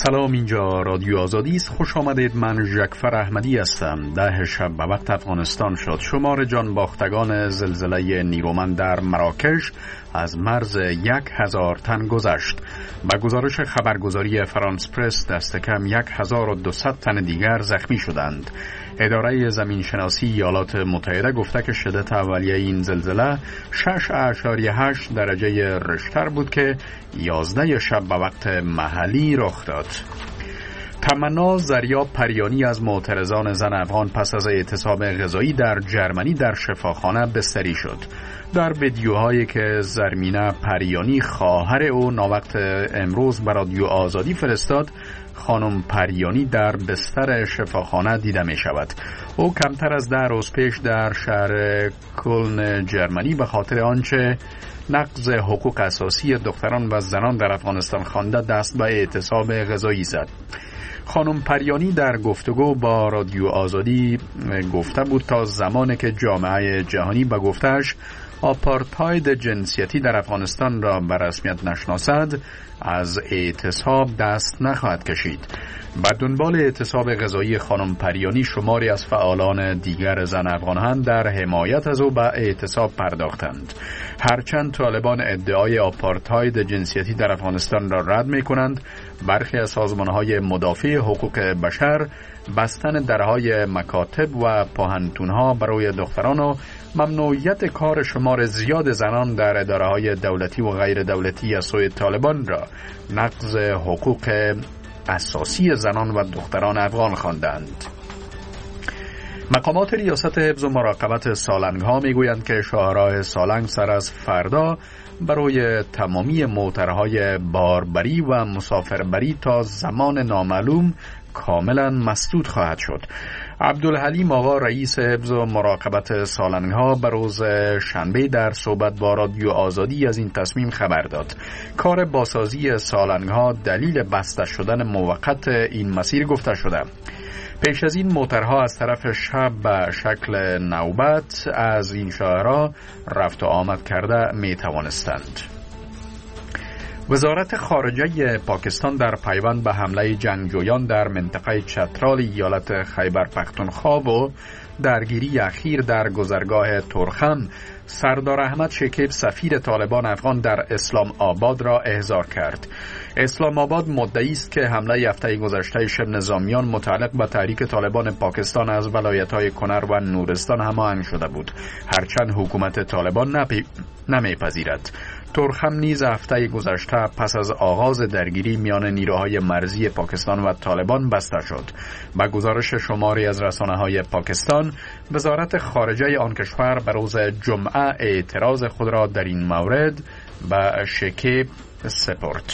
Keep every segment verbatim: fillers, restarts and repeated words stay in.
سلام، اینجا رادیو آزادی است. خوش آمدید. من جعفر احمدی هستم. ده شب به وقت افغانستان شد. شمار جان باختگان زلزله نیرومند در مراکش از مرز یک هزار تن گذشت. با گزارش خبرگزاری فرانس پرس دست کم یک هزار و دویست تن دیگر زخمی شدند. اداره زمینشناسی ایالات متحده گفته که شدت اولیه این زلزله شش اعشاریه هشت درجه ریشتر بود که یازده شب به وقت محلی رخ داد. تمنا زریاب پریانی از معترضان زن افغان پس از اعتصاب غذایی در جرمنی در شفاخانه بستری شد. در ویدیوهایی که زرمینه پریانی خواهر او ناوقت امروز به رادیو آزادی فرستاد، خانم پریانی در بستر شفاخانه دیده می شود. او کمتر از ده روز پیش در شهر کلن جرمنی به خاطر آنچه نقض حقوق اساسی دختران و زنان در افغانستان خوانده دست به اعتصاب غذایی زد. خانم پریانی در گفتگو با رادیو آزادی گفته بود تا زمانی که جامعه جهانی به گفتش آپارتاید جنسیتی در افغانستان را به رسمیت نشناسد، از اعتصاب دست نخواهد کشید. به دنبال اعتصاب غذایی خانم پریانی شماری از فعالان دیگر زن افغان هم در حمایت از او به اعتصاب پرداختند. هرچند طالبان ادعای آپارتاید جنسیتی در افغانستان را رد می کنند، برخی از سازمان‌های مدافع حقوق بشر بستن درهای مکاتب و پاهنتون‌ها برای دختران و ممنوعیت کار شمار زیاد زنان در اداره‌های دولتی و غیر دولتی از سوی طالبان را نقض حقوق اساسی زنان و دختران افغان خواندند. مقامات ریاست حفظ و مراقبت سالنگ ها می گویند که شاهراه سالنگ سر از فردا برای تمامی موترهای باربری و مسافربری تا زمان نامعلوم کاملا مسدود خواهد شد. عبدالحلیم آقا رئیس حفظ و مراقبت سالنگ ها به روز شنبه در صحبت با رادیو آزادی از این تصمیم خبر داد. کار بازسازی سالنگ ها دلیل بسته شدن موقت این مسیر گفته شده. پیش از این موترها از طرف شب به شکل نوبت از این شهرها رفت و آمد کرده می توانستند. وزارت خارجه پاکستان در پیوند به حمله جنگجویان در منطقه چترال ایالت خیبر پختونخوا و درگیری اخیر در گذرگاه تورخم، سردار احمد شکیب سفیر طالبان افغان در اسلام آباد را احضار کرد. اسلام آباد مدعی است که حمله هفته گذشته شب نظامیان متعلق به تحریک طالبان پاکستان از ولایت‌های کنر و نورستان هماهنگ شده بود، هرچند حکومت طالبان نمیپذیرد. تورخم نیز هفته گذشته پس از آغاز درگیری میان نیروهای مرزی پاکستان و طالبان بسته شد. با گزارش شماری از رسانه‌های پاکستان، وزارت خارجه آن کشور به روز جمعه اعتراض خود را در این مورد به شکیب سپرد.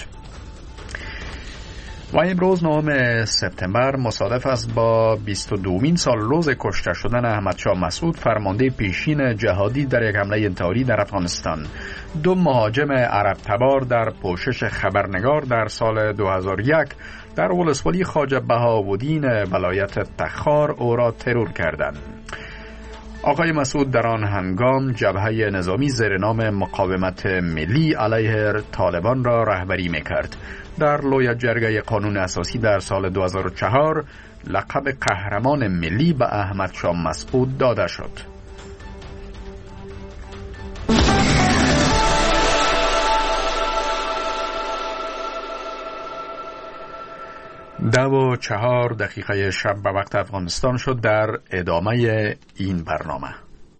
و امروز نهم سپتامبر مصادف است با بیست و دومین سال روز کشته شدن احمد شاه مسعود، فرمانده پیشین جهادی در یک حمله انتحاری در افغانستان. دو مهاجم عرب تبار در پوشش خبرنگار در سال دو هزار و یک در ولسوالی خواجه بهاءالدین ولایت تخار او را ترور کردند. آقای مسعود در آن هنگام جبهه نظامی زیر نام مقاومت ملی علیه طالبان را رهبری می‌کرد. در لوی جرگه قانون اساسی در سال دو هزار و چهار لقب قهرمان ملی به احمد شاه مسعود داده شد. دو و چهار دقیقه شب به وقت افغانستان شد. در ادامه این برنامه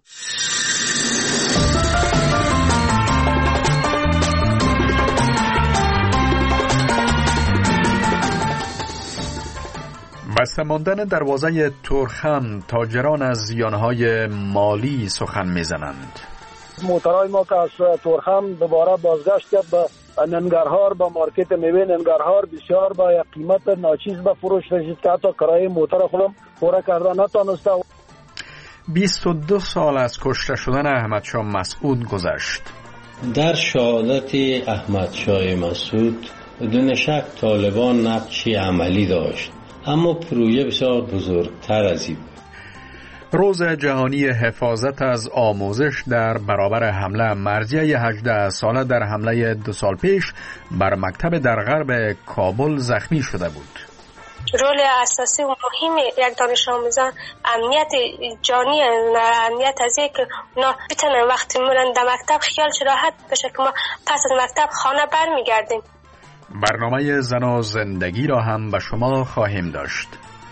بسته ماندن دروازه تورخم، تاجران از زیانهای مالی سخن میزنند. موترهای ما که از تورخم دوباره بازگشت کرد به ننگرهار، با مارکت میوه ننگرهار بسیار با یک قیمت ناچیز به فروش رسید که حتی کرایه موتر خودم پوره کردن نتونسته. بیست و دو سال از کشته شدن احمد شاه مسعود گذشت. در شهادت احمد شاه مسعود بدون شک طالبان نقشی عملی داشت، اما پروژه بسیار بزرگتر از این. روز جهانی حفاظت از آموزش در برابر حمله مرزیه هجده ساله در حمله دو سال پیش بر مکتب در غرب کابل زخمی شده بود. رول اساسی و مهم یک دانش آموزان امنیت جانی، امنیت از اینکه اونا بتونن وقتی میرن در مکتب خیالش راحت بشه که ما پس از مکتب خانه برمیگردیم. برنامه زن و زندگی را هم به شما خواهیم داشت.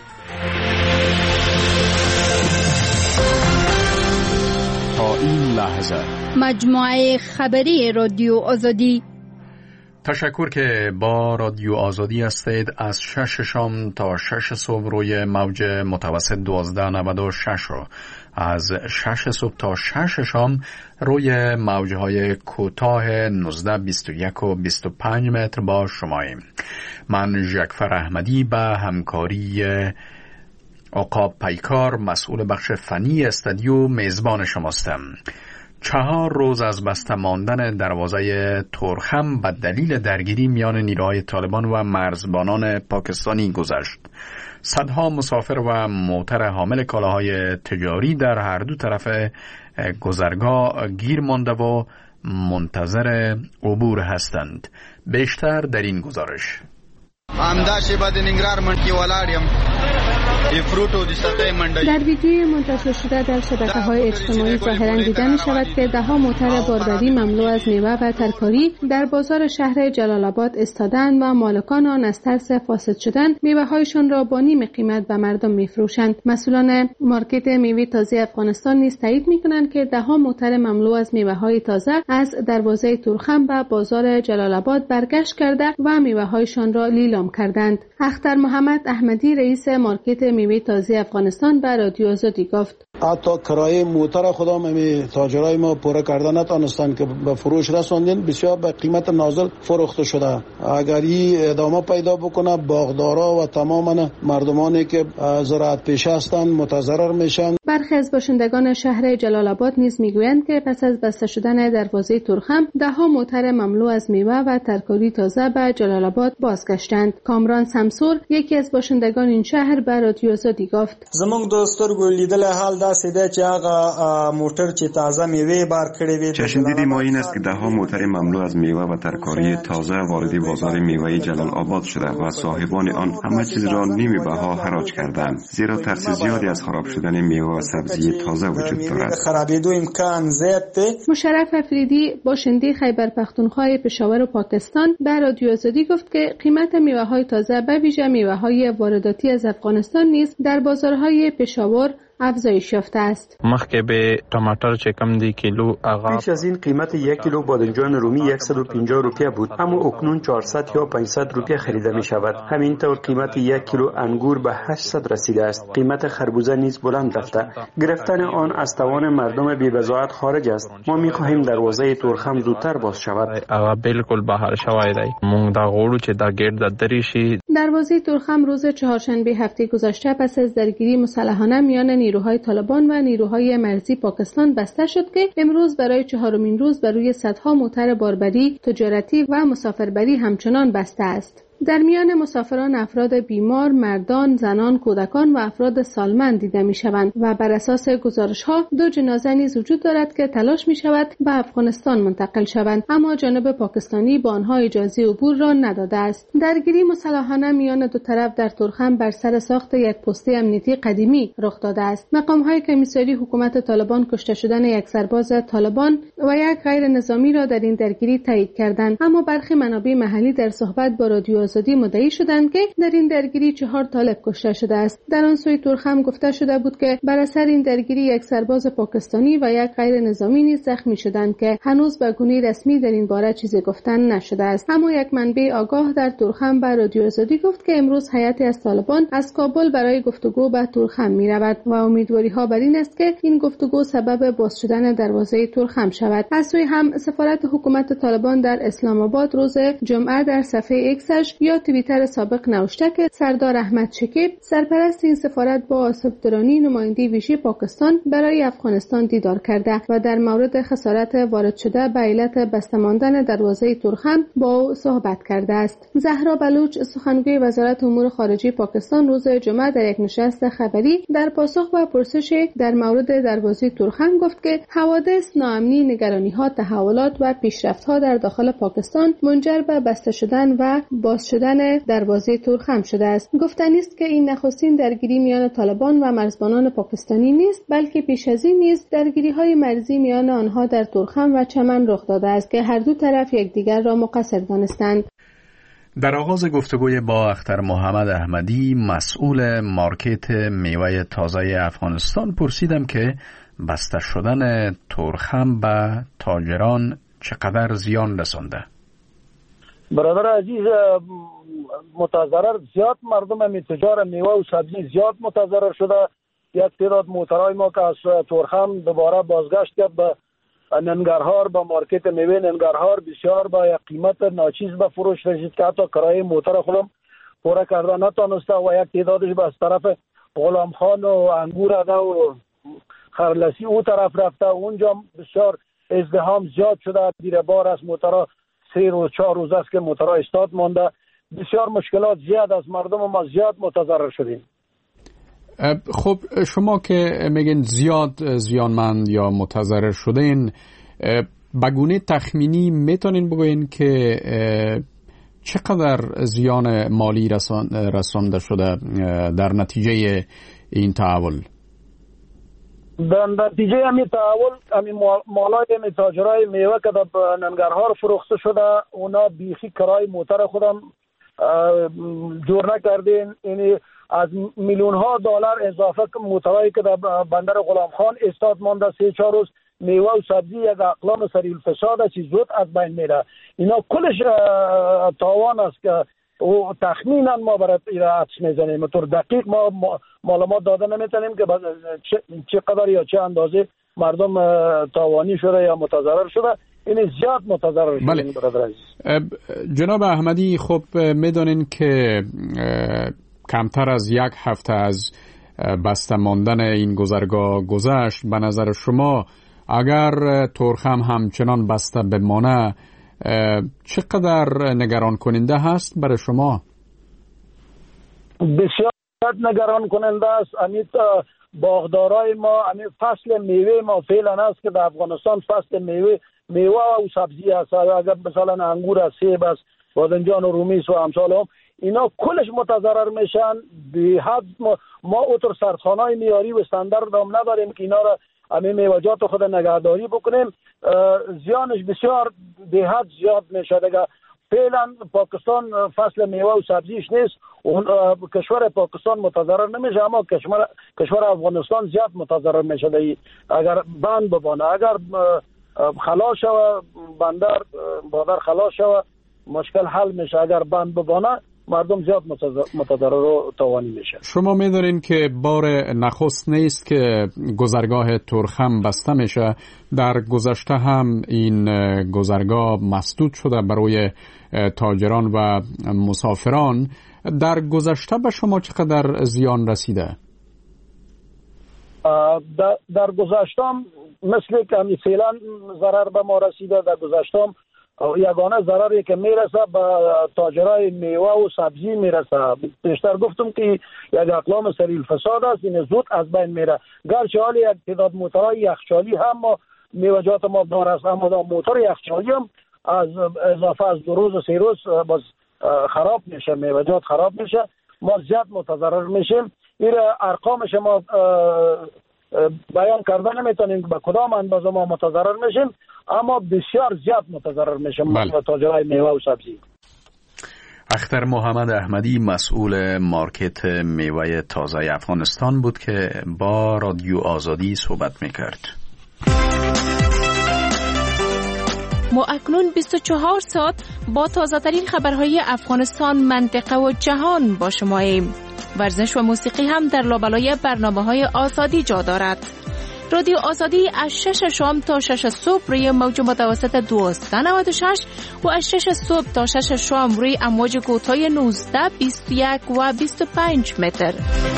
تا این لحظه مجموعه خبری رادیو آزادی. تشکر که با رادیو آزادی هستید. از شش شام تا شش صبح روی موج متوسط دوازده نود و شش رو، از شش صبح تا شش شام روی موجهای کوتاه نوزده بیست و یک و بیست و پنج متر با شماییم. من ژکفر احمدی به همکاری آقا پیکار مسئول بخش فنی استودیو میزبان شماستم. چهار روز از بسته ماندن دروازه تورخم به دلیل درگیری میان نیروهای طالبان و مرزبانان پاکستانی گذشت. صدها مسافر و موتر حامل کالاهای تجاری در هر دو طرف گذرگاه گیر مانده و منتظر عبور هستند. بیشتر در این گزارش. در ویدیوی منتشر شده در شبکه‌های اجتماعی ظاهراً دیده می‌شود که ده‌ها موتر باربری مملو از میوه و ترکاری در بازار شهر جلال آباد ایستادند و مالکان آن از ترس فاسد شدن میوه‌هایشان را با نیم قیمت به مردم می‌فروشند. مسئولان مارکت میوه تازه افغانستان نیز تایید می‌کنند که ده‌ها موتر مملو از میوه‌های تازه از دروازه تورخم به بازار جلال آباد برگشت کرده و میوه‌هایشان را لیلام کردند. اختر محمد احمدی رئیس مارکت میوه تازه افغانستان به رادیو آزادی گفت: حتی کرایه موتر خدا می تاجرای ما پوره کردن نتونستن که به فروش رسوندن، بسیار به قیمت نازل فروخته شده. اگر این ادامه پیدا بکنه باغدارا و تمام مردمانی که زراعت پیشه هستند متضرر میشن. برخی از باشندگان شهر جلال آباد نیز میگویند که پس از بسته شدن دروازه تورخم ده‌ها موتر مملو از میوه و ترکاری تازه به جلال آباد بازگشتند. کامران سمسور یکی از باشندگان این شهر به رادیو آزادی گفت: زمونږ د سترګو لیدل حال داسې دی چې هغه موټر چې تازه میوه بار کړی وي. چشمدید ما این است که ده‌ها موتر مملو از میوه و ترکاری تازه وارد بازار میوه جلال آباد شده و صاحبان آن همه چیز را نیمه بها حراج کردند، زیرا ترس زیادی از خراب شدن میوه و سبزی تازه وجود دارد. خرابیدو امکان زیاد دی. مشرف افریدی باشنده خیبر پختونخوا پشاور و پاکستان به رادیو آزادی گفت که قیمت میوه‌های تازه به ویژه میوه‌های وارداتی از افغانستان نیز در بازارهای پشاور افزایش یافته است. مخکې به ټماټر چې کم دی کیلو اغا پیش از این قیمت یک کیلو بادمجان رومی صد و پنجاه روپیه بود، اما اکنون چهارصد یا پانصد روپیه خریده می شود. همینطور قیمت یک کیلو انگور به هشتصد رسیده است. قیمت خربوزه نیز بلند رفته. گرفتن آن از توان مردم بی بضاعت خارج است. ما می خواهیم دروازه تورخم زودتر باز شود. اغا بالکل بهر شوی دی. مونږ دا غواړو چې دا ګیر د دری شي. دروازه تورخم روز چهارشنبه هفته گذشته پس از درگیری مسلحانه میان نیروهای طالبان و نیروهای مرزی پاکستان بسته شد که امروز برای چهارمین روز بر روی صدها موتر باربری، تجارتی و مسافربری همچنان بسته است. در میان مسافران افراد بیمار، مردان، زنان، کودکان و افراد سالمند دیده می شوند و بر اساس گزارش ها دو جنازه نیز وجود دارد که تلاش می شود به افغانستان منتقل شوند، اما جانب پاکستانی با آنها اجازه عبور را نداده است. درگیری مسلحانه میان دو طرف در تورخم بر سر ساخت یک پست امنیتی قدیمی رخ داده است. مقام های کمیساری حکومت طالبان کشته شدن یک سرباز طالبان و یک غیر نظامی را در این درگیری تایید کردند، اما برخی منابع محلی در صحبت با رادیو آزادی مدعی شدند که در این درگیری چهار طالب کشته شده است. در آن سوی تورخم گفته شده بود که بر اثر این درگیری یک سرباز پاکستانی و یک غیر نظامی نیز زخمی شدند که هنوز به گونه رسمی در این باره چیزی گفتن نشده است. اما یک منبع آگاه در تورخم به رادیو آزادی گفت که امروز هیئتی از طالبان از کابل برای گفتگو به تورخم می رود و امیدواری ها بر این است که این گفتگو سبب باز شدن دروازه تورخم شود. از سوی هم سفارت حکومت طالبان در اسلام آباد روز جمعه در صفحه ایکسش خودش یا توییتر سابق نوشته که سردار احمد شکیب سرپرست این سفارت با آصف‌درانی نماینده ویژه پاکستان برای افغانستان دیدار کرده و در مورد خسارت وارد شده به علت بسته ماندن دروازه تورخم با او صحبت کرده است. زهرا بلوچ سخنگوی وزارت امور خارجه پاکستان روز جمعه در یک نشست خبری در پاسخ به پرسش در مورد دروازه تورخم گفت که حوادث، ناامنی، نگرانی‌ها، تحولات و پیشرفت‌ها در داخل پاکستان منجر به بسته شدن و باز شدن دروازه تورخم شده است. گفتنی است که این نخستین درگیری میان طالبان و مرزبانان پاکستانی نیست، بلکه پیش از این نیز درگیری‌های مرزی میان آنها در تورخم و چمن رخ داده است که هر دو طرف یکدیگر را مقصر دانستند. در آغاز گفتگوی با اختر محمد احمدی، مسئول مارکت میوه تازه افغانستان، پرسیدم که بسته شدن تورخم به تاجران چقدر زیان رسانده؟ برادر عزیز، متضرر زیاد مردم هم تجار میوه و سبزی زیاد متضرر شده. یک تعداد موترهای ما که از تورخم دوباره بازگشت کرد به ننگرهار، با مارکت میوه ننگرهار بسیار با یک قیمت ناچیز به فروش رسید که حتی کرایه موتر خودم پوره کرده نتانسته و یک تعدادش به از طرف غلام خان و انگور اده و خرلسی او طرف رفته. اونجا بسیار ازدحام زیاد شده. دیر بار از موترها سه روز چهار روز است که موترها استاد مانده. بسیار مشکلات زیاد از مردم ما زیاد متضرر شدیم. خب شما که میگین زیاد زیانمند یا متضرر شدین، بگونه تخمینی میتونین بگوین که چقدر زیان مالی رسان رسانده شده در نتیجه این تحول؟ در نتیجه همین تحول همین مالای همین تاجرای میوه که در ننگرهار فروخته شده، اونا بیخی کرای موتر خودم جور نکردین. یعنی از میلیون ها دلار اضافه موترایی که در بندر غلام خان استاد مانده سه چهار روز میوه و سبزی یک اقلام سریع الفساد است، زود از بین میره. اینا کلش تاوان است که او تخمینا ما برای ایرا حدس میزنیم. طور دقیق ما معلومات داده نمیتونیم که چه قدر یا چه اندازه مردم تاوانی شده یا متضرر شده. این زیاد متضرر شده. بله. برادر عزیز جناب احمدی، خب میدونین که کمتر از یک هفته از بسته ماندن این گذرگاه گذشت. به نظر شما اگر تورخم همچنان بسته بمانه چقدر نگران کننده هست برای شما؟ بسیار نگران کننده است. امیت باغدارای ما، امیت فصل میوه ما فعلا است که در افغانستان فصل میوه میوه و سبزی است. اگر مثلا انگور است، سیب است، بادنجان و رومیس و امثال هم، اینا کلش متضرر میشن. به حد ما, ما اوتر سرخانه‌های معیاری و استاندارد هم نداریم که اینا را همین میوه‌جات خود نگهداری بکنیم. زیانش بسیار به حد زیاد میشه. دیگه فعلا پاکستان فصل میوه و سبزیش نیست. اون کشور پاکستان متضرر نمیشه، اما کشور کشور افغانستان زیاد متضرر میشه. اگر بند ببانه، اگر خلاص شوه بندر بادر خلاص شوه، مشکل حل میشه. اگر بند ببانه مردم زیاد متضرر و تاوانی میشه. شما میدونین که بار نخست نیست که گذرگاه تورخم بسته میشه. در گذشته هم این گذرگاه مسدود شده برای تاجران و مسافران. در گذشته به شما چقدر زیان رسیده؟ در, در گذشته هم مثل که همی فعلا ضرر به ما رسیده. در گذشته هم یگانه ضرری که میرسه به تاجرای میوه و سبزی میرسه. بیشتر گفتم که یک اقلام سریع الفساد است، این زود از بین میره. گرچه حالی یک تعداد موترهای یخچالی هم ما میوه‌جات ما دارست، اما موتر یخچالی هم از اضافه از دو روز و سه روز باز خراب میشه، میوه‌جات خراب میشه، ما زیاد متضرر میشیم. این ارقامش ما بیان کردن نمیتونیم به کدام اندازه ما متضرر میشیم، اما بسیار زیاد متضرر میشیم. بله. تاجرای میوه و سبزی. اختر محمد احمدی، مسئول مارکت میوه تازه افغانستان بود که با رادیو آزادی صحبت میکرد. ما اکنون بیست و چهار ساعت با تازه ترین خبرهای افغانستان، منطقه و جهان با شماییم. ورزش و موسیقی هم در لابلای برنامه‌های آزادی جا دارد. رادیو آزادی از شش شام تا شش صبح روی موج متوسط دویست و نود و شش و از شش صبح تا شش شام روی امواج کوتاه نوزده، بیست و یک و بیست و پنج متر.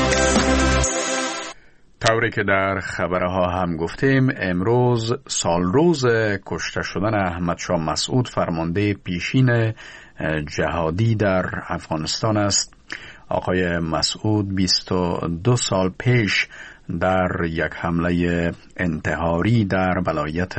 طوری که در خبرها هم گفتیم، امروز سال روز کشته شدن احمد شاه مسعود فرمانده پیشین جهادی در افغانستان است. آقای مسعود بیست و دو سال پیش در یک حمله انتحاری در ولایت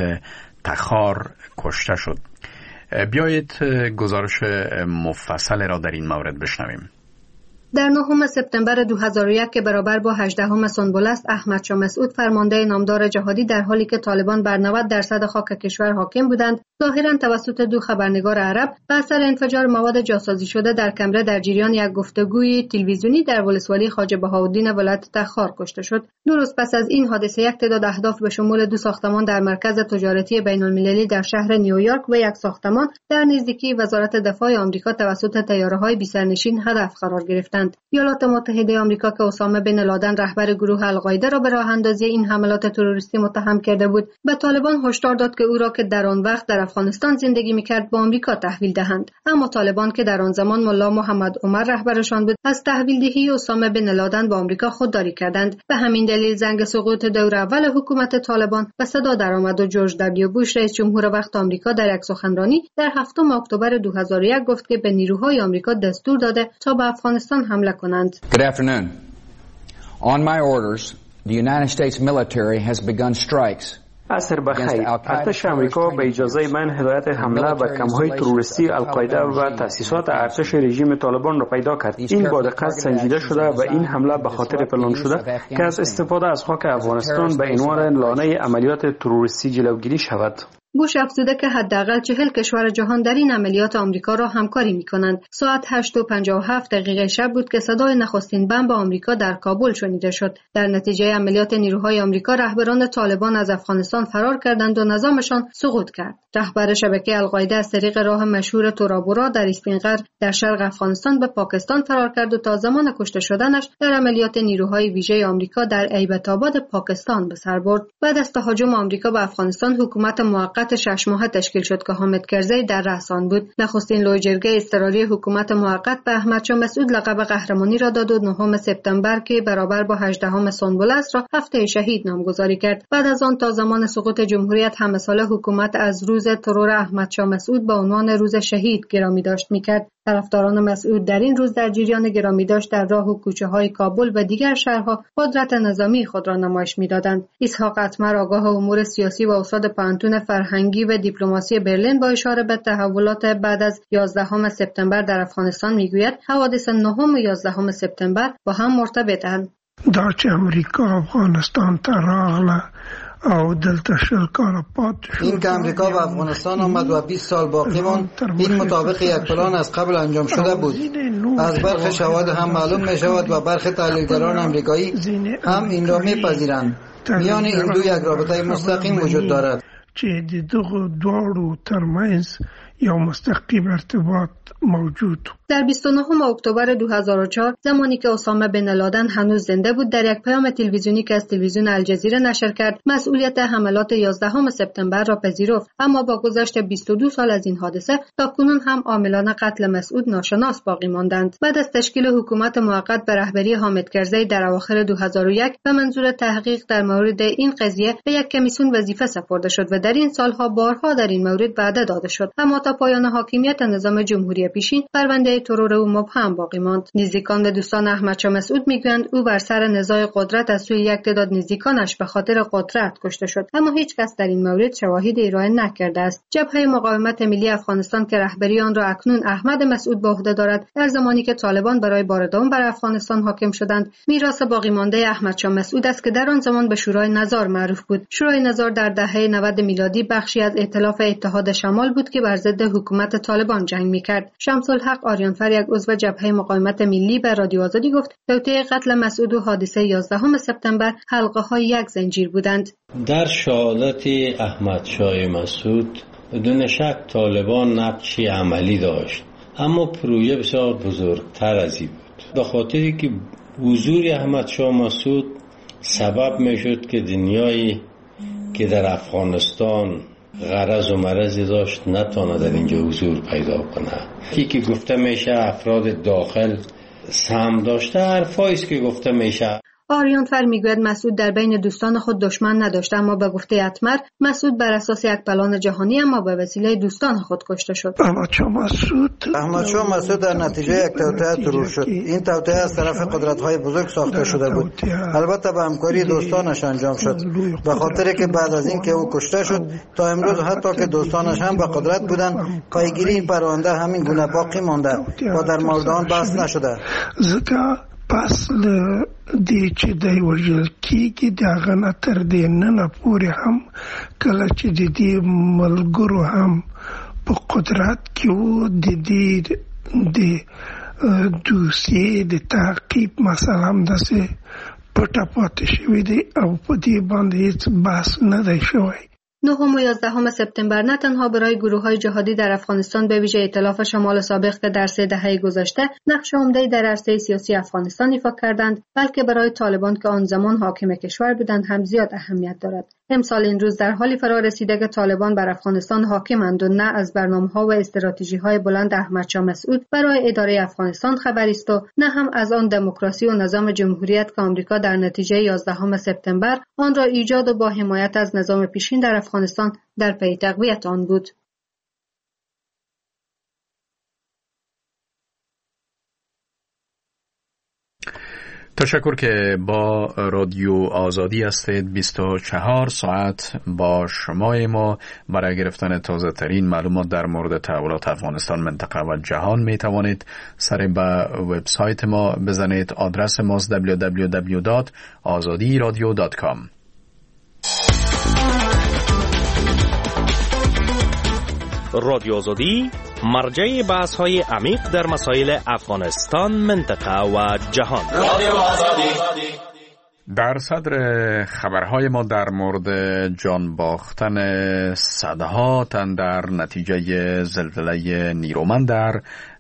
تخار کشته شد. بیایید گزارش مفصل را در این مورد بشنویم. در نهم سپتامبر دو هزار و یک که برابر با هجدهم سنبل است، احمد شاه مسعود فرمانده نامدار جهادی در حالی که طالبان بر نود درصد خاک کشور حاکم بودند، ظاهراً توسط دو خبرنگار عرب به اثر انفجار مواد جاسازی شده در کمره در جریان یک گفتگوی تلویزیونی در ولسوالی خواجه بهاءالدین ولایت تخار کشته شد. دو روز پس از این حادثه یک تعداد اهداف به شمول دو ساختمان در مرکز تجارتی بین‌المللی در شهر نیویورک و یک ساختمان در نزدیکی وزارت دفاع آمریکا توسط طیاره‌های بی‌سرنشین هدف قرار گرفتند. ایالات متحده آمریکا که اسامه بن لادن رهبر گروه القاعده را به راه اندازی این حملات تروریستی متهم کرده بود، به طالبان هشدار داد که او را که در آن وقت در افغانستان زندگی می‌کرد به آمریکا تحویل دهند. اما طالبان که در آن زمان ملا محمد عمر رهبرشان بود، از تحویل دهی اسامه بن لادن به آمریکا خودداری کردند. به همین دلیل زنگ سقوط دور اول حکومت طالبان به صدا درآمد و جورج دبلیو بوش رئیس جمهور وقت آمریکا در یک سخنرانی در هفتم اکتبر دو هزار و یک گفت که به نیروهای آمریکا دستور داده تا به افغانستان حمله کنند. Good afternoon. On my orders, the United States military has begun strikes. عصر بخیر. ارتش آمریکا به اجازه من هدایت حمله به کمپ‌های تروریستی القاعده و تأسیسات ارتش رژیم طالبان را پیدا کرد. این با دقت سنجیده شده و این حمله به خاطر پلان شده که از استفاده از خاک افغانستان به عنوان لانه عملیات تروریستی جلوگیری شود. بوش افزوده که حداقل چهل کشور جهان در این عملیات آمریکا را همکاری می‌کنند. ساعت هشت و پنجاه و هفت دقیقه شب بود که صدای نخستین بمب آمریکا در کابل شنیده شد. در نتیجه عملیات نیروهای آمریکا رهبران طالبان از افغانستان فرار کردند و نظامشان سقوط کرد. رهبر شبکه القاعده از طریق راه مشهور تورابورا در اسفینقر در شرق افغانستان به پاکستان فرار کرد و تا زمان کشته شدنش در عملیات نیروهای ویژه آمریکا در ایبت آباد پاکستان به سر برد. بعد از تهاجم آمریکا به افغانستان، حکومت موقت شش ماهه تشکیل شد که حامد کرزی در رأس آن بود. نخستین لوی جرگه اضطراری حکومت موقت به احمد شاه مسعود لقب قهرمانی را داد و نهم سپتامبر که برابر با هجدهم سنبل است را هفته شهید نامگذاری کرد. بعد از آن تا زمان سقوط جمهوریت همه ساله حکومت از روز ترور احمد شاه مسعود به عنوان روز شهید گرامی داشت می‌کرد. طرفداران مسعود در این روز در جریان گرامی داشت در راه و کوچه‌های کابل و دیگر شهرها قدرت نظامی خود را نمایش می‌دادند. اسحاق اتمر، آگاه امور سیاسی و استاد پانتون فرهنگی و دیپلماسی برلین، با اشاره به تحولات بعد از یازدهم سپتامبر در افغانستان میگوید حوادث نهم و یازدهم سپتامبر با هم مرتبطند. دا چې امریکا افغانستان ته راغله او دلته شل کاله پاتې شو. این که امریکا و افغانستان آمد و بیست سال باقی ماند، این مطابق یک پلان از قبل انجام شده بود. از برخی شواهد هم معلوم می شود و برخی تحلیلگران امریکایی هم این را میپذیرند. میان این دو یک رابطه مستقیم وجود دارد. چې د دغه دواړو ترمنځ یو مستقیم ارتباط موجود. در بیست و نهم اکتبر دو هزار و چهار، زمانی که اسامه بن لادن هنوز زنده بود، در یک پیام تلویزیونی که از تلویزیون الجزیره نشر کرد، مسئولیت حملات یازدهم سپتامبر را پذیرفت. اما با گذشت بیست و دو سال از این حادثه، تاکنون هم عاملان قتل مسعود ناشناس باقی ماندند. بعد از تشکیل حکومت موقت به رهبری حامد کرزی در اواخر دو هزار و یک، به منظور تحقیق در مورد این قضیه به یک کمیسیون وظیفه سپرده شد و در این سالها بارها در این مورد وعده داده شد. اما تا پایان حاکمیت نظام جمهوری پیشین، پرونده ترور او مبهم باقی ماند. نزدیکان و دوستان احمد شاه مسعود میگویند او بر سر نزاع قدرت از سوی یک تعداد نزدیکانش به خاطر قدرت کشته شد، اما هیچ کس در این مورد شواهد ارائه نکرده است. جبهه مقاومت ملی افغانستان که رهبری آن را اکنون احمد مسعود به عهده دارد، در زمانی که طالبان برای بار دوم بر افغانستان حاکم شدند، میراث باقی مانده احمد شاه مسعود است که در آن زمان به شورای نظار معروف بود. شورای نظار در دهه نود میلادی بخشی از ائتلاف اتحاد شمال بود که بر ضد حکومت طالبان جنگ میکرد. شمس الحق آریانفر، یک عضو جبهه مقاومت ملی، به رادیو آزادی گفت توطئه قتل مسعود و حادثه یازدهم سپتامبر حلقه های یک زنجیر بودند. در شهادت احمد شاه مسعود بدون شک طالبان نقشی عملی داشت، اما پروژه بسیار بزرگتر از این بود. به خاطری که حضور احمد شاه مسعود سبب میشد که دنیایی که در افغانستان غرض و مرضی داشت نتونه در اینجا حضور پیدا کنه. کی که گفته میشه افراد داخل سهم داشته، حرفایی است که گفته میشه. آریانفر میگوید مسعود در بین دوستان خود دشمن نداشت، اما به گفته اتمر مسعود بر اساس یک پلان جهانی اما به وسیله دوستان خود کشته شد. احمدشاه مسعود احمدشاه مسعود در نتیجه یک توطئه ترور شد. این توطئه از طرف قدرت‌های بزرگ ساخته شده بود، البته به همکاری دوستانش انجام شد، به خاطر که بعد از اینکه او کشته شد تا امروز حتی که دوستانش هم به قدرت بودند، پیگیری این پرونده همین گونه باقی مانده و در مورد آن بحث نشده. پس دی چې دی وژل کېږي د هغه نه تر دې ننه پورې هم کله چې د دې ملګرو هم په قدرت کې وو د دې د دوسیې د تعقیب مسله همداسې پټه پاتې شوې دی او په دې باندې هېڅ بحث نه دی شوی. نهم و یازدهم سپتامبر نه تنها برای گروه‌های جهادی در افغانستان به ویژه ائتلاف شمال سابق که در سه دهه گذشته نقش عمده‌ای در عرصه سیاسی افغانستان ایفا کردند، بلکه برای طالبان که آن زمان حاکم کشور بودند هم زیاد اهمیت دارد. امسال این روز در حالی فرا رسیده که طالبان بر افغانستان حاکمند و نه از برنامه‌ها و استراتژی‌های بلند احمدشاه مسعود برای اداره افغانستان خبری است و نه هم از آن دموکراسی و نظام جمهوریت که آمریکا در نتیجه یازدهم سپتامبر آن را ایجاد و با حمایت از نظام پیشین در افغانستان در پی تقویت آن بود. تشکر که با رادیو آزادی هستید. بیست و چهار ساعت با شما ما برای گرفتن تازه ترین معلومات در مورد تحولات افغانستان، منطقه و جهان می توانید سر به وبسایت ما بزنید. آدرس ماست دبلیو دبلیو دبلیو دات آزادی رادیو دات کام. رادیو آزادی مرجع بحث های عمیق در مسائل افغانستان، منطقه و جهان. رادیو آزادی. در صدر خبرهای ما در مورد جان باختن صدها تن در نتیجه زلزله نیرومند در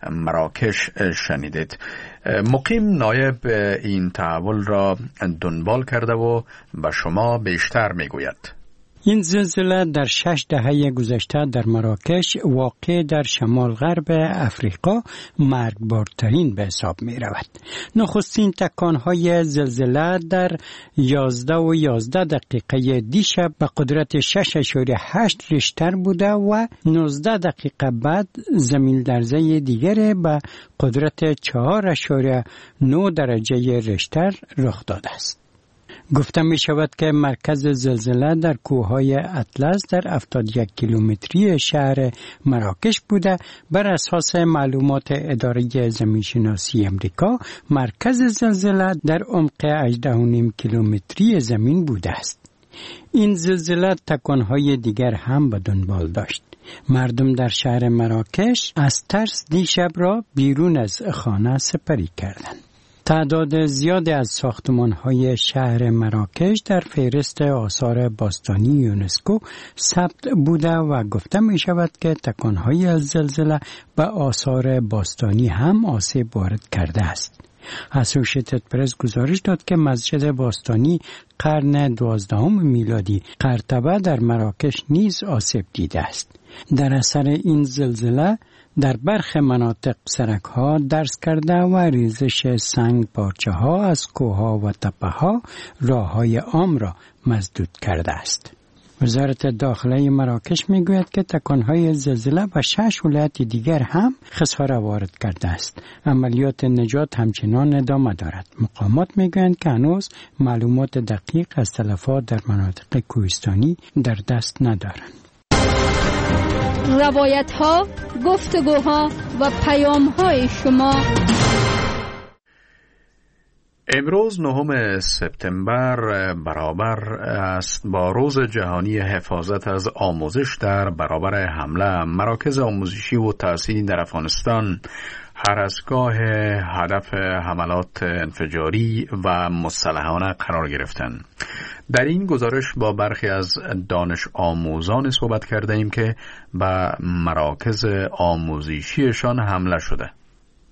مراکش شنیدید. مقیم نایب این تحول را دنبال کرده و به شما بیشتر میگوید. این زلزله در شش دهه گذشته در مراکش واقع در شمال غرب افریقا مرگبارترین به حساب می رود. نخستین تکانهای زلزله در یازده و یازده دقیقه دیشب به قدرت شش اشاره هشت ریشتر بوده و نوزده دقیقه بعد زمین لرزه دیگر به قدرت چهار اشاره نه درجه ریشتر رخ داده است. گفته می شود که مرکز زلزله در کوههای اطلس در هفتاد و یک کیلومتری شهر مراکش بوده. بر اساس معلومات اداره زمینشناسی امریکا، مرکز زلزله در عمق هجده و نیم کیلومتری زمین بوده است. این زلزله تکانهای دیگر هم به دنبال داشت. مردم در شهر مراکش از ترس دیشب را بیرون از خانه سپری کردند. تعداد زیادی از ساختمان‌های شهر مراکش در فهرست آثار باستانی یونسکو ثبت بوده و گفته می شود که تکان‌های از زلزله به آثار باستانی هم آسیب وارد کرده است. اسوشیتد پرس گزارش داد که مسجد باستانی قرن دوازدهم میلادی قرطبه در مراکش نیز آسیب دیده است. در اثر این زلزله در برخی مناطق سرک‌ها درز کرده و ریزش سنگ پارچه‌ها از کوه‌ها و تپه‌ها راه‌های عام را مسدود کرده است. وزارت داخله مراکش میگوید که تکانهای زلزله به شش ولایت دیگر هم خساره وارد کرده است. عملیات نجات همچنان ادامه دارد. مقامات میگویند که هنوز معلومات دقیق از تلفات در مناطق کوهستانی در دست ندارند. روایت ها، گفتگوها و پیام های شما. امروز نهم سپتامبر برابر است با روز جهانی حفاظت از آموزش در برابر حمله. مراکز آموزشی و تحصیلی در افغانستان هر از گاه هدف حملات انفجاری و مسلحانه قرار گرفتند. در این گزارش با برخی از دانش آموزان صحبت کرده ایم که به مراکز آموزشیشان حمله شده.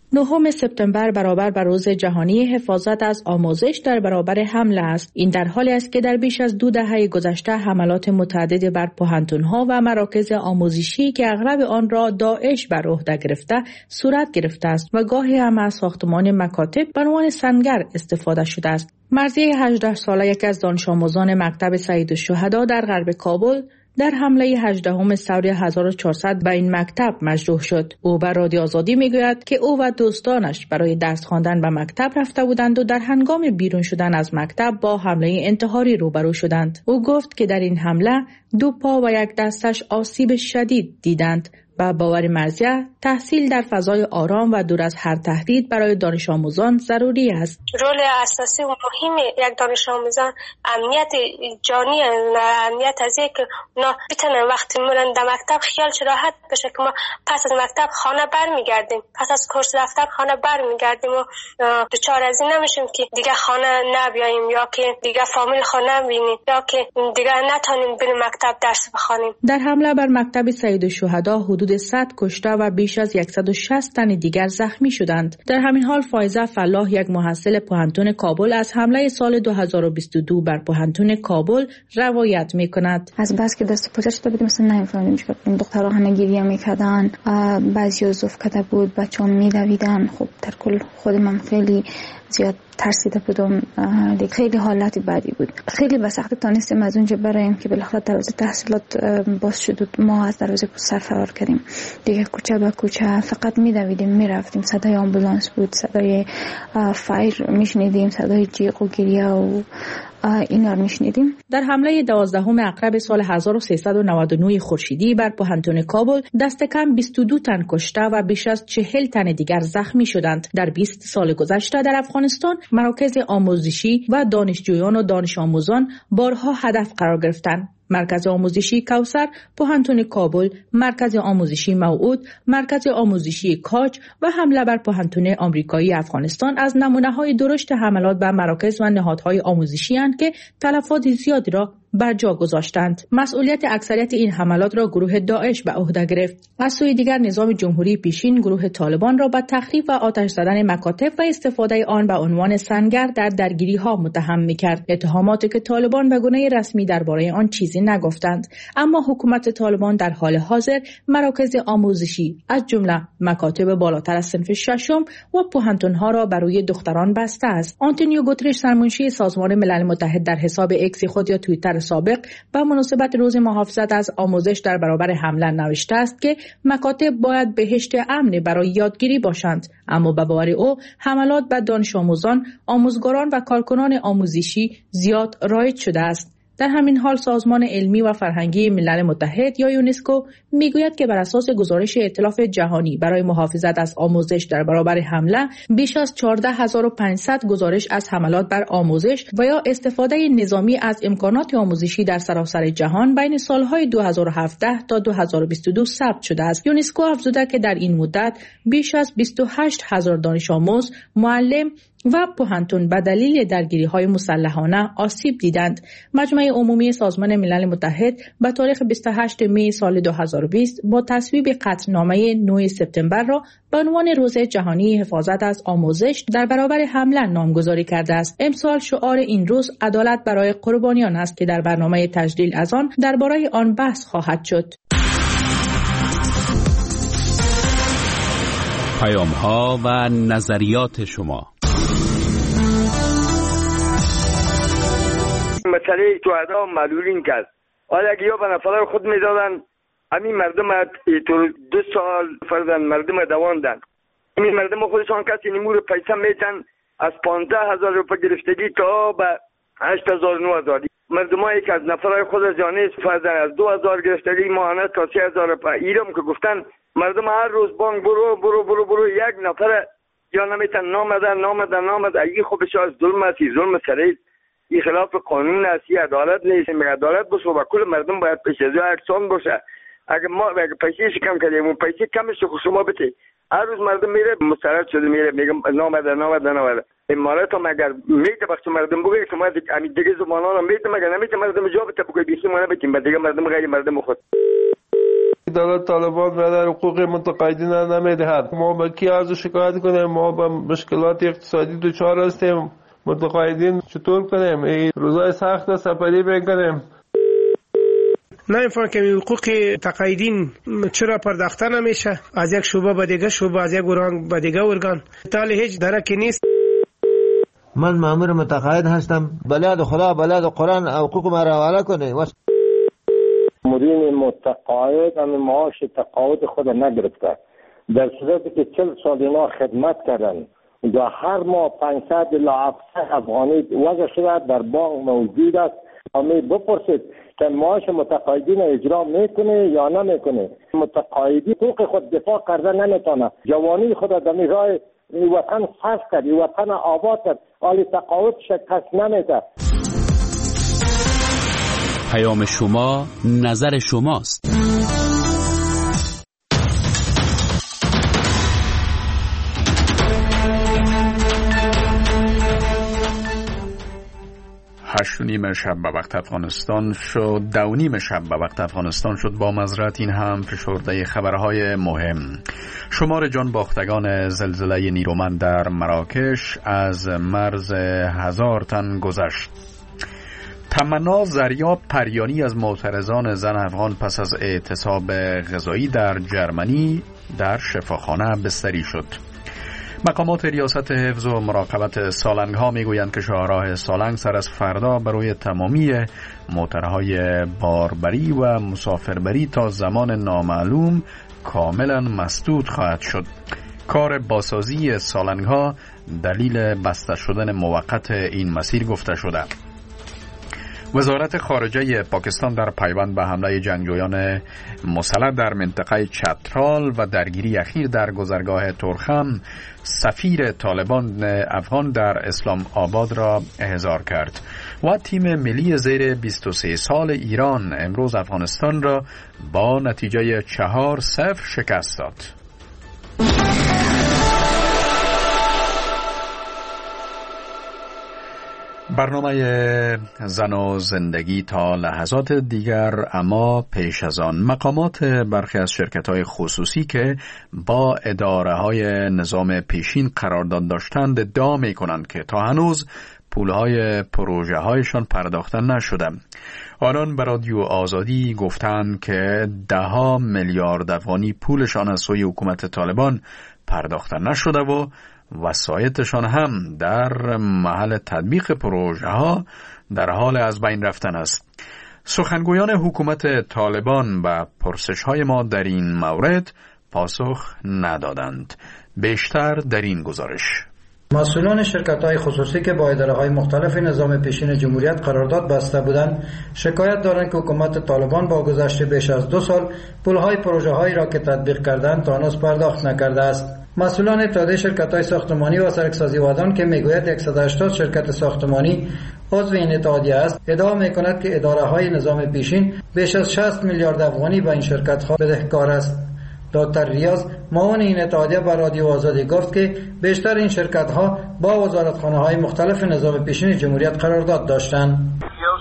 نهم سپتامبر برابر با روز جهانی حفاظت از آموزش در برابر حمله است. این در حالی است که در بیش از دو دهه گذشته حملات متعدد بر پوهنتون‌ها و مراکز آموزشی که اغلب آن را داعش بر عهده گرفته صورت گرفته است و گاهی هم از ساختمان مکاتب به عنوان سنگر استفاده شده است. مرضیه هجده ساله یک از دانش آموزان مکتب سید الشهدا در غرب کابل در حمله هجدهم سوری هزار و چهارصد به این مکتب مجروح شد. او به رادیو آزادی میگوید که او و دوستانش برای درس خواندن به مکتب رفته بودند و در هنگام بیرون شدن از مکتب با حمله انتحاری روبرو شدند. او گفت که در این حمله دو پا و یک دستش آسیب شدید دیدند. با باور مرضیه تحصیل در فضای آرام و دور از هر تهدید برای دانش آموزان ضروری است. رول اساسی و مهم یک دانش آموزان امنیت جانی، امنیت از اینکه اونا بتونن وقتی میرن در مکتب خیالش راحت بشه که ما پس از مکتب خانه برمیگردیم، پس از کورس رفتن خانه برمیگردیم و دچار از این نمیشیم که دیگه خانه نبیاییم یا که دیگه فامیل خانه نبینیم یا که دیگه نتونیم بریم مکتب درس بخوانیم. در حمله بر مکتب سید الشهدا حدود صد کشته و بیش از صد و شصت تن دیگر زخمی شدند. در همین حال فایزه فلاح، یک محصل پوهنتون کابل، از حمله سال دو هزار و بیست و دو بر پوهنتون کابل روایت می‌کند. از بس که دست پوچه شده بودیم مثلا نمی‌فهمیدیم چیکار کنیم. دخترها همه گریه می‌کردن، بعضی‌ها زوف کرده بود، بچه‌ها می‌دویدن. خب در کل خودم خیلی زیاد ترسیده بودم. خیلی حالتی بدی بود. خیلی به سختی تونستیم از اونجا برایم که بالاخره دروازه تحصیلات باز شد و ما از دروازه سر فرار کردیم. دیگه کوچه به کوچه فقط میدویدیم میرفتیم. صدای آمبولانس بود، صدای فایر میشنیدیم، صدای جیغ و گریه و اینا رو میشنیدیم. در حمله دوازدهم عقرب سال هزار و سیصد و نود و نه خورشیدی بر پوهنتون کابل دست کم بیست و دو تن کشته و بیش از چهل تن دیگر زخمی شدند. در بیست سال گذشته در افغانستان مراکز آموزشی و دانشجویان و دانش آموزان بارها هدف قرار گرفتند. مرکز آموزشی کوثر، پوهنتون کابل، مرکز آموزشی موعود، مرکز آموزشی کاج و حمله بر پوهنتون آمریکایی افغانستان از نمونه‌های درشت حملات بر مراکز و نهادهای آموزشی اند که تلفات زیادی را بر جا گذاشتند. مسئولیت اکثریت این حملات را گروه داعش به عهده گرفت. از سوی دیگر نظام جمهوری پیشین گروه طالبان را به تخریب و آتش زدن مکاتب و استفاده آن به عنوان سنگر در درگیری‌ها متهم می‌کرد. اتهاماتی که طالبان به گونه رسمی درباره آن چیزی نگفتند، اما حکومت طالبان در حال حاضر مراکز آموزشی از جمله مکاتب بالاتر از صنف ششم و پوهنتون‌ها را بر روی دختران بسته است. آنتونیو گوترش، سرمنشی سازمان ملل متحد، در حساب اکس خود یا توییتر سابق به مناسبت روز محافظت از آموزش در برابر حمله نوشته است که مکاتب باید بهشت امن برای یادگیری باشند، اما به باور او حملات به دانش آموزان، آموزگاران و کارکنان آموزشی زیاد رایج شده است. در همین حال سازمان علمی و فرهنگی ملل متحد یا یونسکو میگوید که بر اساس گزارش ائتلاف جهانی برای محافظت از آموزش در برابر حمله، بیش از چهارده هزار و پانصد گزارش از حملات بر آموزش و یا استفاده نظامی از امکانات آموزشی در سراسر جهان بین سالهای دو هزار و هفده تا دو هزار و بیست و دو ثبت شده است. یونسکو افزوده که در این مدت بیش از بیست و هشت هزار دانش آموز، معلم و پوهنتون به دلیل درگیری‌های مسلحانه آسیب دیدند. مجمع عمومی سازمان ملل متحد به تاریخ بیست و هشتم می سال دو هزار و بیست با تصویب قطعنامه نهم سپتامبر را به عنوان روز جهانی حفاظت از آموزش در برابر حمله نامگذاری کرده است. امسال شعار این روز عدالت برای قربانیان است که در برنامه تجلیل از آن درباره آن بحث خواهد شد. پیام‌ها و نظریات شما. مسئله شهدا معلولین کرد. حالا اگه یا به نفر خود میدادن، همین مردم دو سال فردن مردم دواندن. همین مردم خودشان کسی نمور پیسه میتن از پانزده هزار روپه گرفتگی تا به هشت هزار نو هزار. مردم هایی که از نفرهای خود از جانه فردن از دو هزار گرفتگی ماهانه تا سی هزار روپه. ایرم که گفتن مردم هر روز بانک برو برو برو برو یک نفر یا نمیتن نامدن نامدن نامدن. اگه خوبش از ظلم هستی، ظلم سریع، این خلاف قانون است، این عدالت نیست. میگه عدالت باشه و کل مردم باید پیش از یکسان باشه. اگه ما اگه پیسه کم کردیم اون پیسه کمش رو شما بده. هر روز مردم میره مسترد شده میره میگه نامده نامده نامده. امارات هم اگر میده وقتی مردم بگه شما همین دیگه زمانان هم میده مگه نمیده مردم جواب بده بگه بیخی ما نبیتیم بعد دیگه مردم غیر مردم خود. دولت طالبان و در حقوق متقاعدین نمیدهد. ما با کی عرض شکایت کنیم؟ ما با مشکلات اقتصادی دچار هستیم. متقاعدین چطور کنیم؟ این روزای سخت سفری بکنیم. نمیفهم که حقوق تقاعدین چرا پرداخته نمیشه؟ از یک شعبه به دیگه شعبه، از یک ارگان به دیگه ارگان، تالی هیچ درکی نیست. من مأمور متقاعد هستم. بلاد خدا بلاد قرآن حقوق ما را حواله کنه. مدیر متقاعد هم معاش تقاعد خود نگرفته، در صورتی که چل سال اینا خدمت کردن و هر ماه پانصد الی هفتصد افغانی وضع شده در بانک موجود است. امی بپرسید که معاش متقاعدین اجرا میکنه یا نمیکنه. متقاعدی حقوق خود دفاع کرده نمیتونه. جوانی خود در راه وطن صرف کرد، وطن آباد کرد، حالی تقاعد شکست نمیده. پیام شما، نظر شماست. هشت و نیم شب به وقت افغانستان شد، دو نیم شب به وقت افغانستان شد. با معذرت این هم فشرده خبرهای مهم. شمار جان باختگان زلزله نیرومند در مراکش از مرز هزار تن گذشت. تمنا زریاب پریانی از معترضان زن افغان پس از اعتصاب غذایی در جرمنی در شفاخانه بستری شد. مقامات ریاست حفظ و مراقبت سالنگ ها می گویند که شاهراه سالنگ سر از فردا برای تمامی موترهای باربری و مسافربری تا زمان نامعلوم کاملا مسدود خواهد شد. کار بازسازی سالنگ ها دلیل بسته شدن موقت این مسیر گفته شده. وزارت خارجه پاکستان در پیوند به حمله جنگجویان مسلح در منطقه چترال و درگیری اخیر در گذرگاه تورخم سفیر طالبان افغان در اسلام آباد را احضار کرد و تیم ملی زیر بیست و سه سال ایران امروز افغانستان را با نتیجه چهار صفر شکست داد. برنامه زن و زندگی تا لحظات دیگر، اما پیش از آن مقامات برخی از شرکت‌های خصوصی که با اداره‌های نظام پیشین قرارداد داشتند ادعا می‌کنند که تا هنوز پولهای پروژه‌هایشان پرداخته نشده. آنان به رادیو آزادی گفتند که ده ها میلیارد افغانی پولشان از سوی حکومت طالبان پرداخته نشده و وسایتشان هم در محل تطبیق پروژه ها در حال از بین رفتن است. سخنگویان حکومت طالبان به پرسش های ما در این مورد پاسخ ندادند. بیشتر در این گزارش. مسئولان شرکت‌های خصوصی که با اداره‌های مختلف نظام پیشین جمهوریت قرارداد بسته بودند، شکایت دارند که حکومت طالبان با گذشت بیش از دو سال پول‌های پروژه‌هایی را که تطبیق کردند تا هنوز پرداخت نکرده است. مسئولان اتحادیه شرکت‌های ساختمانی و سرک‌سازی ودان که میگوید صد و هشتاد شرکت ساختمانی عضو این اتحادیه است، ادعا می‌کند که اداره‌های نظام پیشین بیش از شصت میلیارد افغانی به این شرکت‌ها بدهکار است. دکتر ریاض معاون این اتحادیه به رادیو آزادی گفت که بیشتر این شرکت‌ها با وزارتخانه‌های مختلف نظام پیشین جمهوریت قرارداد داشتند.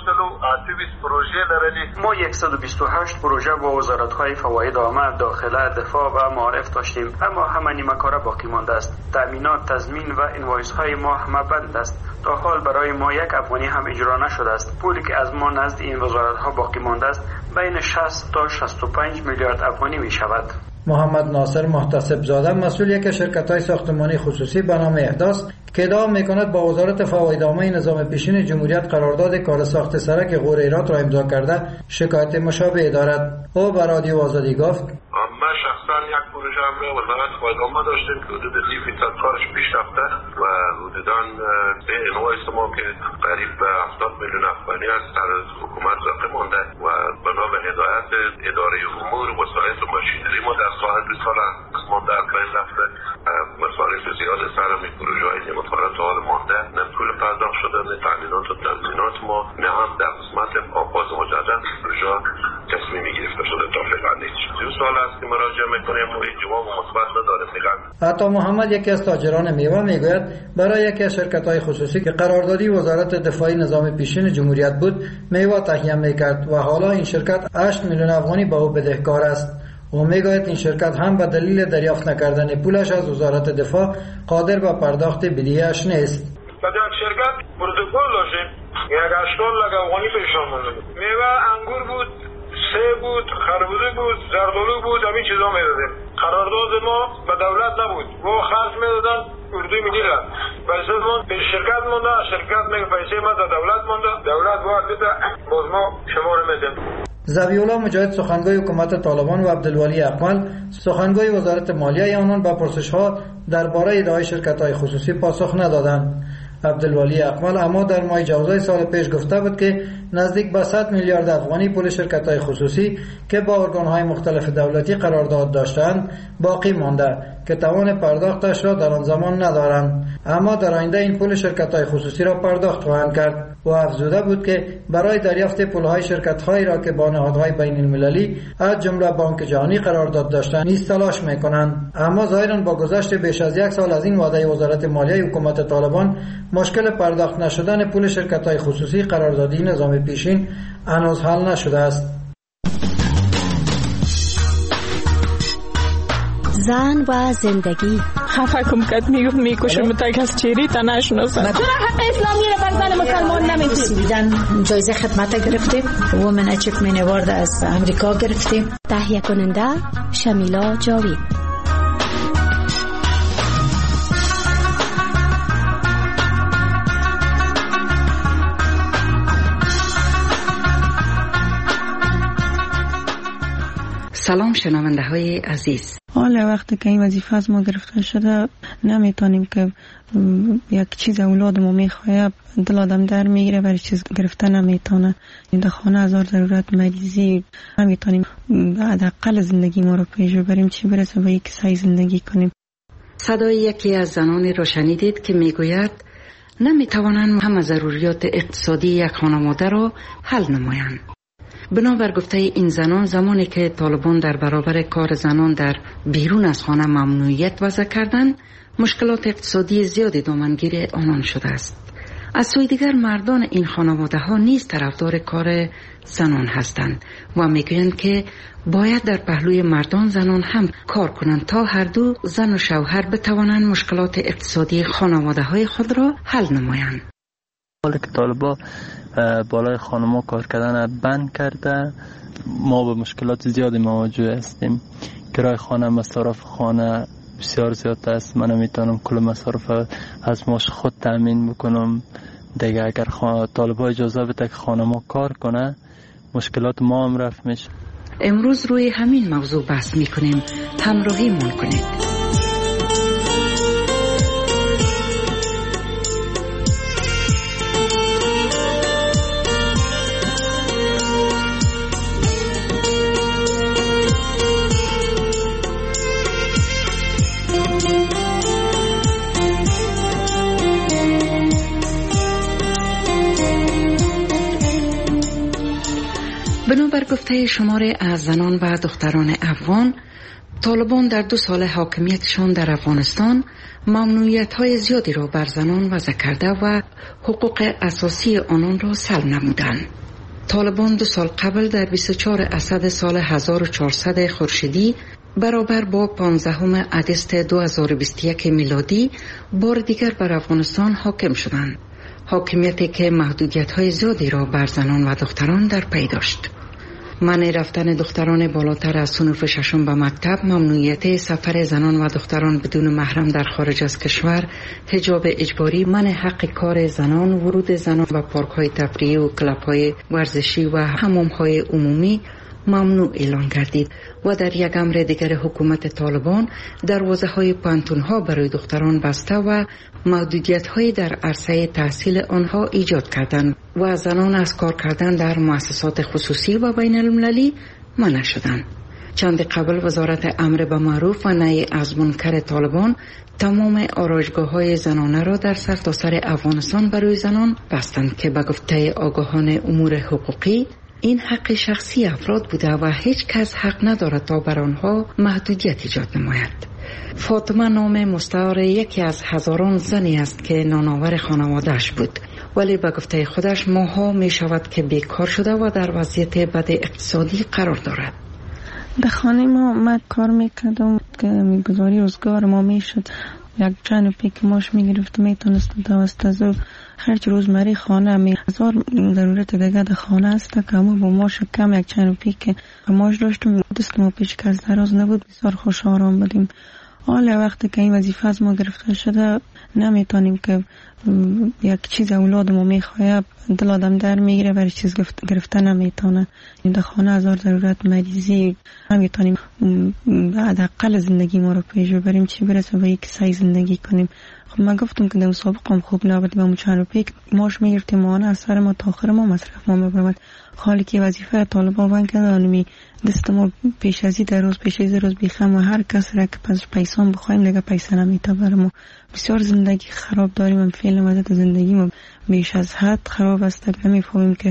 ما صد و بیست و هشت پروژه با وزارت‌های فواید عامه، داخله، دفاع و معارف داشتیم، اما همه نیمه کاره باقی مانده است. تامینات، تضمین و اینوایس‌های ما همه بند است. تا حال برای ما یک افغانی هم اجرا نشده است. پولی که از ما نزد این وزارت‌ها باقی مانده است بین شصت تا شصت و پنج میلیارد افغانی می شود. محمد ناصر محتسب زاده مسئول یک شرکت‌های ساختمانی خصوصی به نام احداث که ادعا می‌کند با وزارت فواید عامه نظام پیشین جمهوریت قرارداد کار ساخت سرک غور ایرات را امضا کرده شکایت مشابه دارد. او به رادیو آزادی گفت: من شخصا یک پروژه هم را وزارت فواید عامه داشتیم که حدود سی فیصد کارش پیش رفته و حدوداً به انوایس ما که قریب به هفتاد میلیون افغانی است در حکومت باقی مانده و بنا به هدایت اداره امور وسایل و ماشینری ما در ساعت سال مانده از بین رفته. مصارف زیاد سر می پروژه های نموتوارت حال مانده، نه پول پرداخت شده، نه تامینات و تضمینات ما، نه هم در قسمت آغاز مجدد پروژه تصمیمی گرفته شده تا فعلا نیست. دو سال است که مراجعه میکنیم و هیچ جواب مثبت نداره فعلا. عطا محمد یکی از تاجران میوه میگوید برای یکی از شرکت‌های خصوصی که قراردادی وزارت دفاعی نظام پیشین جمهوریت بود میوه تهیه میکرد و حالا این شرکت هشت میلیون افغانی به او بدهکار است. و میگوید این شرکت هم به دلیل دریافت نکردن پولش از وزارت دفاع قادر به پرداخت بدهیش نیست. در شرکت پروتکل داشتیم، یک اشکال لگ افغانی پیشان مونده. میوه انگور بود، سیب بود، خربوزه بود، زردالو بود، همین چیزا میدادیم. قرارداد ما به دولت نبود، و خرج میدادن اردوی میگیرن. پیسه ما به شرکت مونده، شرکت میگه پیسه ما در دولت مونده، دولت باید بده، باز ما شما رو میدیم. ذبیحالله مجاهد سخنگوی حکومت طالبان و عبدالولی اقمل سخنگوی وزارت مالیه آنان به پرسش‌ها درباره ادعای شرکت‌های خصوصی پاسخ ندادند. عبدالولی اقمل اما در ماه جوزای سال پیش گفته بود که نزدیک به صد میلیارد افغانی پول شرکت‌های خصوصی که با ارگان‌های مختلف دولتی قرارداد داشتند باقی مانده که توان پرداختش را در آن زمان ندارند، اما در آینده این پول شرکت‌های خصوصی را پرداخت خواهند کرد. و افزوده بود که برای دریافت پول‌های شرکت‌هایی را که با نهادهای بین‌المللی از جمله بانک جهانی قرارداد داشتند نیز تلاش می‌کنند. اما ظاهراً با گذشت بیش از یک سال از این وعده وزارت مالیه حکومت طالبان مشکل پرداخت نشدن پول شرکت‌های خصوصی قراردادی نظام پیشین هنوز حل نشده است. زن و زندگی خفه کم کد میگفت میکشم تک از چیری تا نشناسم. چرا حق اسلامی رو بر زن مسلمان نمیدید؟ دیدن جایزه خدمت گرفتیم، وومن اچیومنت اوارد از امریکا گرفتیم. تهیه کننده شمیلا جاوید. سلام شنونده های عزیز. حالا وقتی که این وظیفه از ما گرفته شده نمیتونیم که یک چیز اولادمو میخواه دل آدم در میگیره برای چیز گرفته نمیتونه. این در خانه هزار ضرورت مریضی نمیتونیم حداقل زندگی ما رو پیش ببریم، چی برسه به یک سعی زندگی کنیم. صدای یکی از زنانی رو شنیدید که میگوید نمیتوانند همه ضروریات اقتصادی یک خانواده رو حل نمایند. بنابر گفته این زنان زمانی که طالبان در برابر کار زنان در بیرون از خانه ممنوعیت وضع کردند مشکلات اقتصادی زیادی دامنگیر آنان شده است. از سوی دیگر مردان این خانواده ها نیز طرفدار کار زنان هستند و میگویند که باید در پهلوی مردان زنان هم کار کنند تا هر دو زن و شوهر بتوانند مشکلات اقتصادی خانواده های خود را حل نمایند. حالا که طالبان بالای خانما کار کردن بند کرده ما به مشکلات زیادی مواجه هستیم. کرای خانه، مصارف خانه بسیار زیاد است. من نمیتونم کل مصارف از ماش خود تامین بکنم. دیگه اگر طالبان اجازه بده که خانما کار کنه مشکلات ما هم رفع میشه. امروز روی همین موضوع بحث میکنیم، همراهی مون کنید. بنابر گفته شماره از زنان و دختران افغان، طالبان در دو سال حاکمیتشان در افغانستان ممنوعیت‌های زیادی را بر زنان وضع کرده و حقوق اساسی آنان را سلب نمودند. طالبان دو سال قبل در بیست و چهار اسد سال هزار و چهارصد خورشیدی برابر با پانزدهم اگست دو هزار و بیست و یک میلادی بار دیگر بر افغانستان حاکم شدند. حاکمیتی که محدودیت‌های زیادی را بر زنان و دختران در پی داشت. منع رفتن دختران بالاتر از صنف ششم به مکتب، ممنوعیت سفر زنان و دختران بدون محرم در خارج از کشور، حجاب اجباری، منع حق کار زنان، ورود زنان به پارک‌های تفریحی و کلب‌های ورزشی و حمام‌های عمومی ممنوع اعلان گردید و در یک امر دیگر حکومت طالبان دروازه‌های پانتون‌ها برای دختران بسته و محدودیت‌های در عرصه تحصیل آنها ایجاد کردند و زنان از کار کردن در مؤسسات خصوصی و بین المللی منع شدند. چند قبل وزارت امر به معروف و نهی از منکر طالبان تمام آرایشگاه‌های زنانه را در سرتاسر افغانستان برای زنان بستند که به گفته آگاهان امور حقوقی این حق شخصی افراد بوده و هیچ کس حق ندارد تا بر آنها محدودیت ایجاد نماید. فاطمه نام مستعار یکی از هزاران زنی است که نانآور خانواده‌اش بود، ولی به گفته خودش ماها می شود که بیکار شده و در وضعیت بد اقتصادی قرار دارد. در خانه ما من کار میکردم که گزاری روزگار ما میشد، یک چند روپی که ماش میگرفت میتونستم توسط از هرچی روزمره خانه می هزار ضرورت دیگه در خانه است که همون با ماش کم یک چند روپی که ماش داشتم دست ما پیش که از دراز نبود، بسیار خوش آرام بودیم. حالا وقتی که این وظیفه از ما گرفته شده نمیتونیم که یک چیز اولاد ما میخواه دل آدم در میگیره و چیز گرفته نمیتونه. این در خانه هزار ضرورت مریضی نمیتونیم حداقل زندگی ما رو پیش ببریم، چی برسه به یک سعی زندگی کنیم. خب من گفتم که در مسابقه هم خوب نبودیم، همون چند روپی ماش میگرفتیم ماهانه از سر ما تا آخر ما مصرف ما میبرد. خالی که وظیفه طالبا بند کردن دست ما پیش ازی در روز پیش ازی روز بیخم و هر کس را که پس پیسان بخوایم دیگه پیسه نمیتا برم و بسیار زندگی خراب داریم. من فعلا وضعیت زندگی ما بیش از حد خراب است که نمیفهمیم که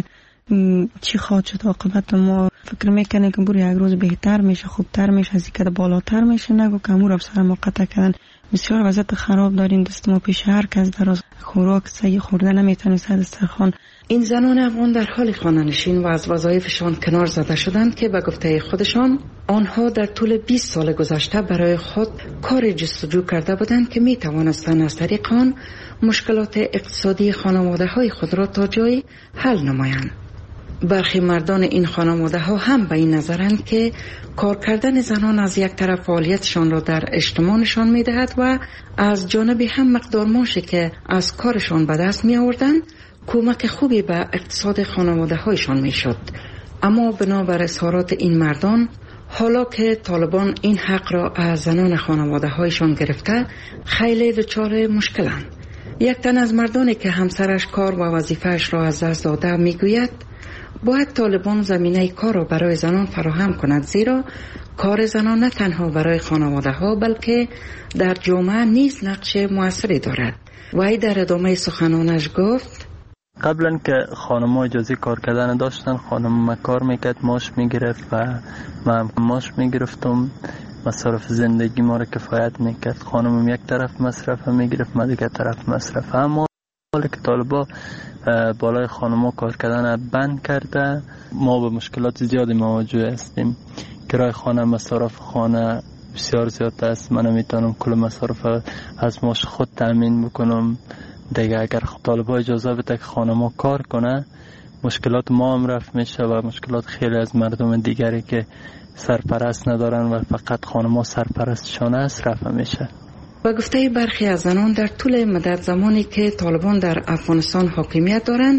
چی خواهد شد عاقبت. ما فکر میکنه که بور یک روز بهتر میشه، خوبتر میشه، از اینکه بالاتر میشه، نگو که امور افسر ما قطع کردن. بسیار وضعیت خراب داریم، دست ما پیش هر کس در از خوراک سعی خورده نمیتونه سر دسترخوان. این زنان افغان در حال خانه‌نشین و از وظایفشان کنار زده شدند که به گفته خودشان آنها در طول بیست سال گذشته برای خود کار جستجو کرده بودند که می توانستند از طریق آن مشکلات اقتصادی خانواده های خود را تا جایی حل نمایند. برخی مردان این خانواده ها هم به این نظرند که کار کردن زنان از یک طرف فعالیتشان را در اجتماع نشان می دهد و از جانبی هم مقدار معاشی که از کارشان به دست می آوردند کمک خوبی به اقتصاد خانواده هایشان می شد. اما بنابر اظهارات این مردان حالا که طالبان این حق را از زنان خانواده هایشان گرفته خیلی دچار مشکلند. یک تن از مردانی که همسرش کار و وظیفهش را از دست داده می گوید باید طالبان زمینه کار را برای زنان فراهم کند، زیرا کار زنان نه تنها برای خانواده ها بلکه در جامعه نیز نقش موثری دارد. وی در ادامه سخنانش گفت قبلا که خانم ها اجازه کار کردن داشتن، خانم ما کار میکرد، ماش میگرفت و من ماش میگرفتم، مصرف زندگی ما را کفایت میکرد. خانمم یک طرف مصرف میگرفت، من دیگه طرف مصرف. اما حالا که طالبا بالای خانم ها کار کردن بند کرده ما به مشکلات زیادی مواجه هستیم. کرای خانه، مصرف خانه بسیار زیاد است. من نمیتونم کل مصرف از ماش خود تامین بکنم. دیگه اگر طالبا اجازه بده که خانما کار کنه مشکلات ما هم رفت میشه و مشکلات خیلی از مردم دیگری که سرپرست ندارن و فقط خانما سرپرستشان است رفت میشه. با گفته برخی از زنان در طول مدت زمانی که طالبان در افغانستان حاکمیت دارند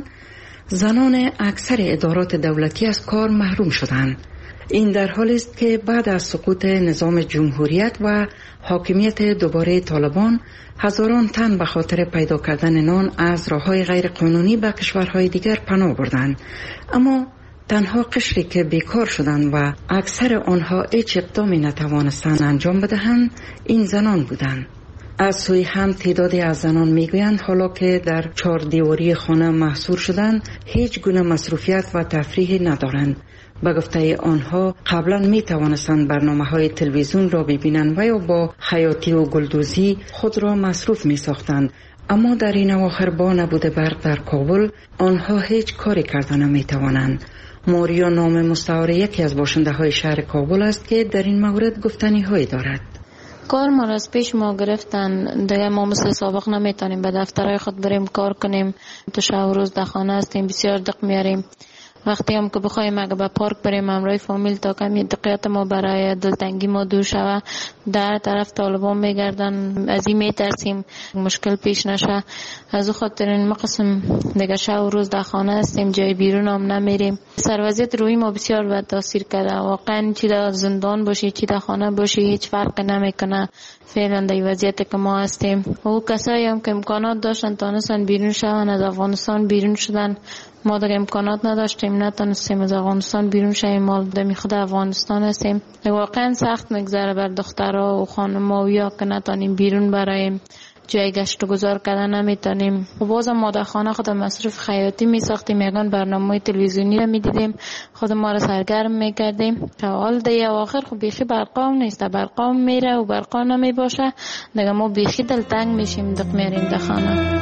زنان اکثر ادارات دولتی از کار محروم شدند. این در حالی است که بعد از سقوط نظام جمهوریت و حاکمیت دوباره طالبان هزاران تن به خاطر پیدا کردن نان از راه‌های غیر قانونی به کشورهای دیگر پناه بردند. اما تنها قشری که بیکار شدند و اکثر آنها هیچ اقدامی نتوانستند انجام بدهند این زنان بودند. از سوی هم تعدادی از زنان میگویند حالا که در چهار دیواری خانه محصور شدند هیچ گونه مصروفیت و تفریحی ندارند. به گفته آنها قبلا می توانستند برنامه های تلویزیون را ببینند و یا با خیاطی و گلدوزی خود را مصروف می ساختند. اما در این اواخر با نبوده برق در کابل آنها هیچ کاری کردن نمی توانند. ماریا نام مستعار یکی از باشنده های شهر کابل است که در این مورد گفتنی هایی دارد. کار ما را از پیش ما گرفتن، دیگه ما مثل سابق نمیتونیم به دفترهای خود بریم کار کنیم. تو شب و روز در خانه هستیم، بسیار دق میاریم. وقتی هم که بخوایم اگه به پارک بریم همراه فامیل تا کمی دقیقت ما برای دلتنگی ما دور شوه در طرف طالبان میگردن، از این میترسیم مشکل پیش نشه. از او خاطر این مقسم دیگه شب و روز در خانه هستیم، جای بیرون هم نمیریم. سروازیت روی ما بسیار بد تاثیر کرده. واقعا چی در زندان باشی چی در خانه باشی هیچ فرق نمیکنه. فعلا در وضعیت که ما هستیم. او کسایی هم که امکانات داشتن تانستن بیرون شدن از افغانستان بیرون شدن. ما دیگه امکانات نداشتیم، نتونستیم از افغانستان بیرون شویم. ما دمی خود افغانستان هستیم. واقعا سخت میگذره بر دخترها و خانم‌ها که نتونیم بیرون برایم جای گشت و گذار کردن نمیتونیم. و بازم ما در خانه خود مصرف خیاطی میساختیم، یگان برنامه تلویزیونی رو میدیدیم، خود ما رو سرگرم میکردیم. حال دیگه آخر خب بیخی برقام نیست، برقام میره و برقا نمیباشه دیگه ما بیخی دلتنگ میشیم، دق میریم در خانه.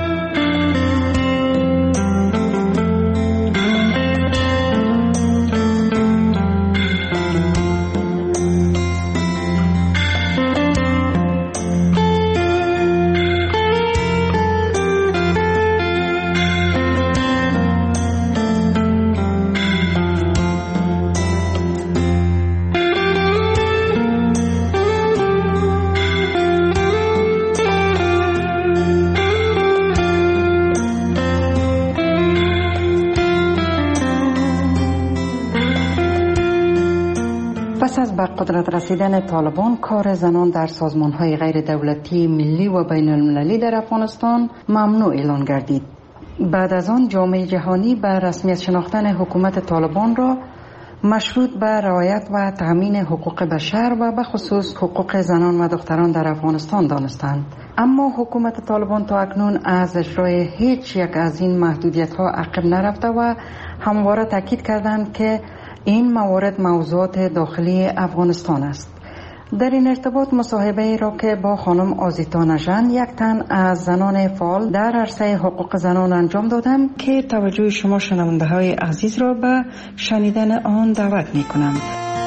پس از به قدرت رسیدن طالبان، کار زنان در سازمان‌های غیر دولتی ملی و بین المللی در افغانستان ممنوع اعلان گردید. بعد از آن جامعه جهانی به رسمیت شناختن حکومت طالبان را مشروط به رعایت و تأمین حقوق بشر و به خصوص حقوق زنان و دختران در افغانستان دانستند. اما حکومت طالبان تا اکنون از اجرای هیچ یک از این محدودیت‌ها عقب نرفته و همواره تاکید کردند که این موارد موضوعات داخلی افغانستان است. در این ارتباط مصاحبه را که با خانم آزیتا نژند، یک تن از زنان فعال در عرصه حقوق زنان انجام دادم که توجه شما شنونده های عزیز را به شنیدن آن دعوت می کنم.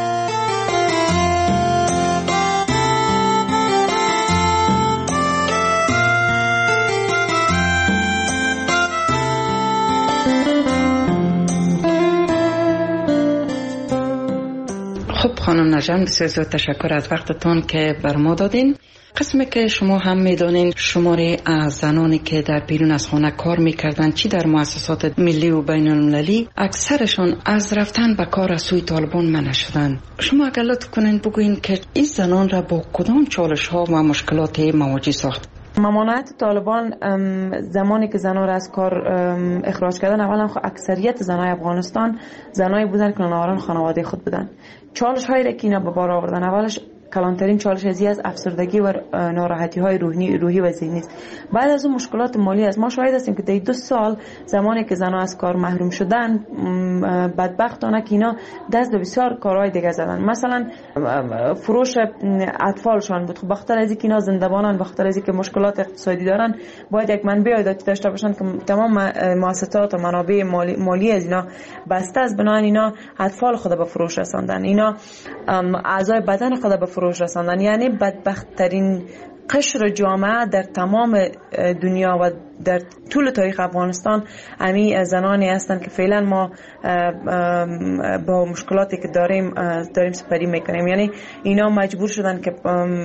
خب خانم نژند، بسیار زیاد تشکر از وقتتان که بر ما دادین. قسمی که شما هم میدانین شماری از زنانی که در بیرون از خانه کار میکردن، چی در مؤسسات ملی و بین المللی، اکثرشان از رفتن به کار از سوی طالبان منع شدن. شما اگر لطف کنین بگوین که این زنان را با کدام چالش ها و مشکلات مواجه ساخت؟ ممانعت طالبان زمانی که زنان را از کار اخراج کردن، اولا اکثریت زنای افغانستان زنایی بودن که ناآرام خانواده خود بودن. چالش هایی که اینا به بار آوردن، اولش کلانترین چالش ازی از افسردگی و ناراحتی های روحی روحی و ذهنی است. بعد از اون مشکلات مالی است. ما شاهد هستیم که در دو سال زمانی که زنان از کار محروم شدن، بدبختانه که اینا دست به بسیار کارهای دیگه زدن. مثلا فروش اطفالشان بود. خب بخاطر از اینکه اینا زنده‌بانن، بخاطر از اینکه مشکلات اقتصادی دارن، باید یک منبع عایداتی داشته باشن که تمام مؤسسات و منابع مالی, مالی از اینا بسته است. بنابراین اینا اطفال خود به فروش رساندن، اینا اعضای بدن خود به فروش رساندن. یعنی بدبخت‌ترین قشر جامعه در تمام دنیا و در طول تاریخ افغانستان امی زنانی هستند که فعلا ما با مشکلاتی که داریم داریم سپری میکنیم. یعنی اینا مجبور شدن که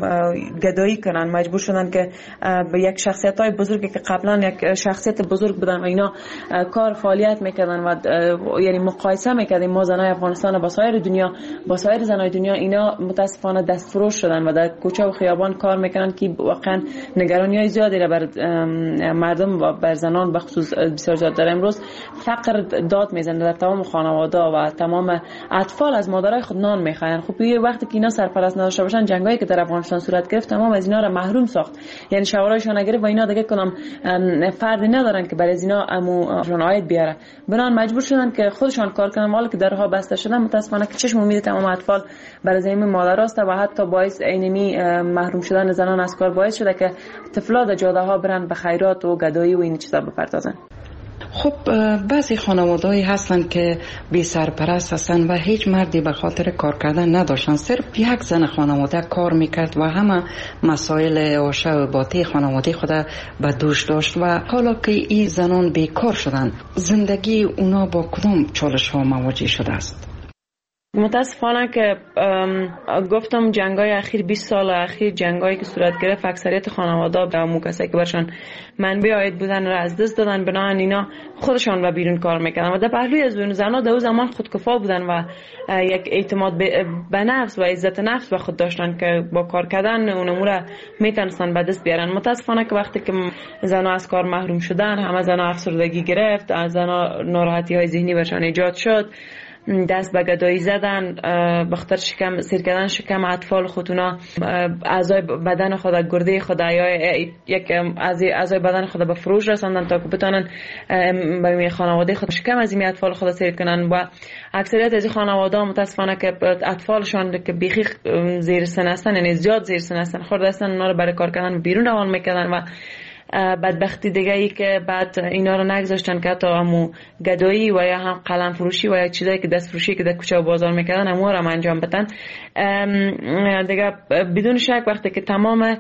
گدایی کنن، مجبور شدن که به یک شخصیت های بزرگی که قبلا یک شخصیت بزرگ بودن و اینا کار فعالیت میکردن و یعنی مقایسه میکردیم ما زنای افغانستان با سایر دنیا، با سایر زنای دنیا، اینا متاسفانه دستفروش شدن و در کوچه و خیابان کار میکنن که واقعا نگرانی های زیادی را بر مردم و بر زنان بخصوص بسیار زیاد داره. امروز فقر داد میزنه در تمام خانواده و تمام اطفال از مادرای خود نان میخواین. خب یه وقتی که اینا سرپرست نداشته باشن، جنگایی که در افغانستان صورت گرفت تمام از اینا را محروم ساخت. یعنی شوارایشون نگرفت و اینا دیگه کنم فردی ندارن که برای از اینا اموشون عاید بیاره. بنان مجبور شدن که خودشان کار کنن، حالا که درها بسته شدن متاسفانه که چشم امید تمام اطفال برای زمین مادراست و حتی باعث اینمی محروم شدن زنان از کار باعث شده که طفلا در جاده ها برن به خیرات و گدایی و این چیزا بپردازن. خب بعضی خانواده‌ای هستن که بی سرپرست هستن و هیچ مردی به خاطر کار کردن نداشتن، صرف یک زن خانواده کار میکرد و همه مسائل آشه و باطی خانواده خود به دوش داشت و حالا که این زنان بیکار شدن، زندگی اونا با کدام چالش ها مواجه شده است؟ متاسفانه که گفتم جنگای اخیر بیست سال اخیر جنگایی که صورت گرفت، اکثریت خانواده به همون کسایی که برشان منبع عاید بودن را از دست دادن. بنابراین اینا خودشان به بیرون کار میکردن و در پهلوی از اون زنها در اون زمان خودکفا بودن و یک اعتماد به نفس و عزت نفس به خود داشتن که با کار کردن اون امور میتونستن به دست بیارن. متاسفانه که وقتی که زنها از کار محروم شدن، همه زنها افسردگی گرفت، از زنها ناراحتی های ذهنی برشان ایجاد شد، دست به گدایی زدن، بخاطر شکم سیر کردن شکم اطفال خودونا، اعضای بدن خود، گرده خود یا یک اعضای بدن خود به فروش رساندن تا که بتونن برای خانواده خود شکم از این اطفال خود سیر کنن. و اکثریت از این خانواده متاسفانه که اطفالشان که بیخی زیر سن هستن، یعنی زیاد زیر سن هستن، خورده هستن، اونا رو برای کار کردن بیرون روان میکردن و بدبختی دیگه ای که بعد اینا رو نگذاشتن که حتی همو گدایی و یا هم قلم فروشی و یا چیزایی که دست فروشی که در کوچه و بازار میکردن همو رو هم انجام بدن دیگه. بدون شک وقتی که تمام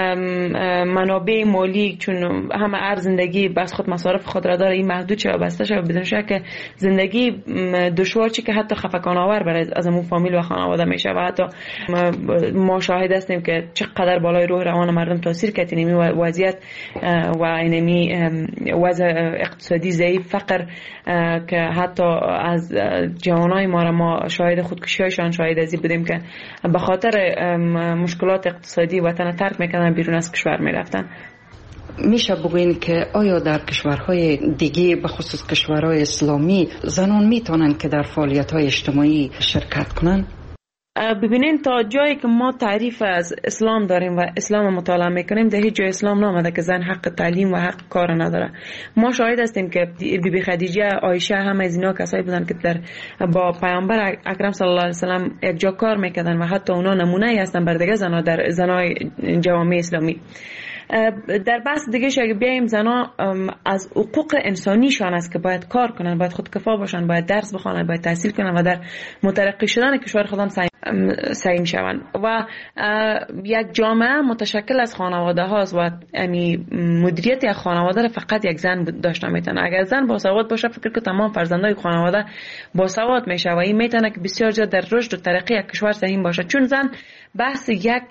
منابع مالی، چون همه ار زندگی بس خود مصارف خود را داره، این محدود شه و بسته شه، بدون شک زندگی دشوار چی که حتی خفقان آور برای از همون فامیل و خانواده میشه و حتی ما شاهد هستیم که چقدر بالای روح روان مردم تاثیر کرد این وضعیت و اینمی وضع اقتصادی ضعیف، فقر که حتی از جوانای ما را ما شاهد خودکشی هایشان شاهد ازی بودیم که به خاطر مشکلات اقتصادی وطن ترک میکنن، بیرون از کشور میرفتن. میشه بگوین که آیا در کشورهای دیگه به خصوص کشورهای اسلامی زنان میتونن که در فعالیت‌های اجتماعی شرکت کنن؟ ببینین تا جایی که ما تعریف از اسلام داریم و اسلام مطالعه میکنیم، در هیچ جای اسلام نامده که زن حق تعلیم و حق کار نداره. ما شاهد هستیم که بی بی خدیجه، عایشه، همه از اینا کسایی بودن که در با پیامبر اکرم صلی الله علیه و سلم یک جا کار میکردن و حتی اونا نمونه ای هستن بر دیگه زنا در زنای جوامع اسلامی. در بحث دیگه اگه بیایم، زنا از حقوق انسانیشان است که باید کار کنن، باید خودکفا باشن، باید درس بخونن، باید تحصیل کنن و در مترقی شدن کشور خودم سعی شوند. و یک جامعه متشکل از خانواده هاست و امی مدیریت یک خانواده را فقط یک زن داشته میتونه. اگر زن باسواد باشه، فکر که تمام فرزندای خانواده باسواد میشه و این میتونه که بسیار زیاد در رشد و ترقی یک کشور سهم باشه. چون زن بحث یک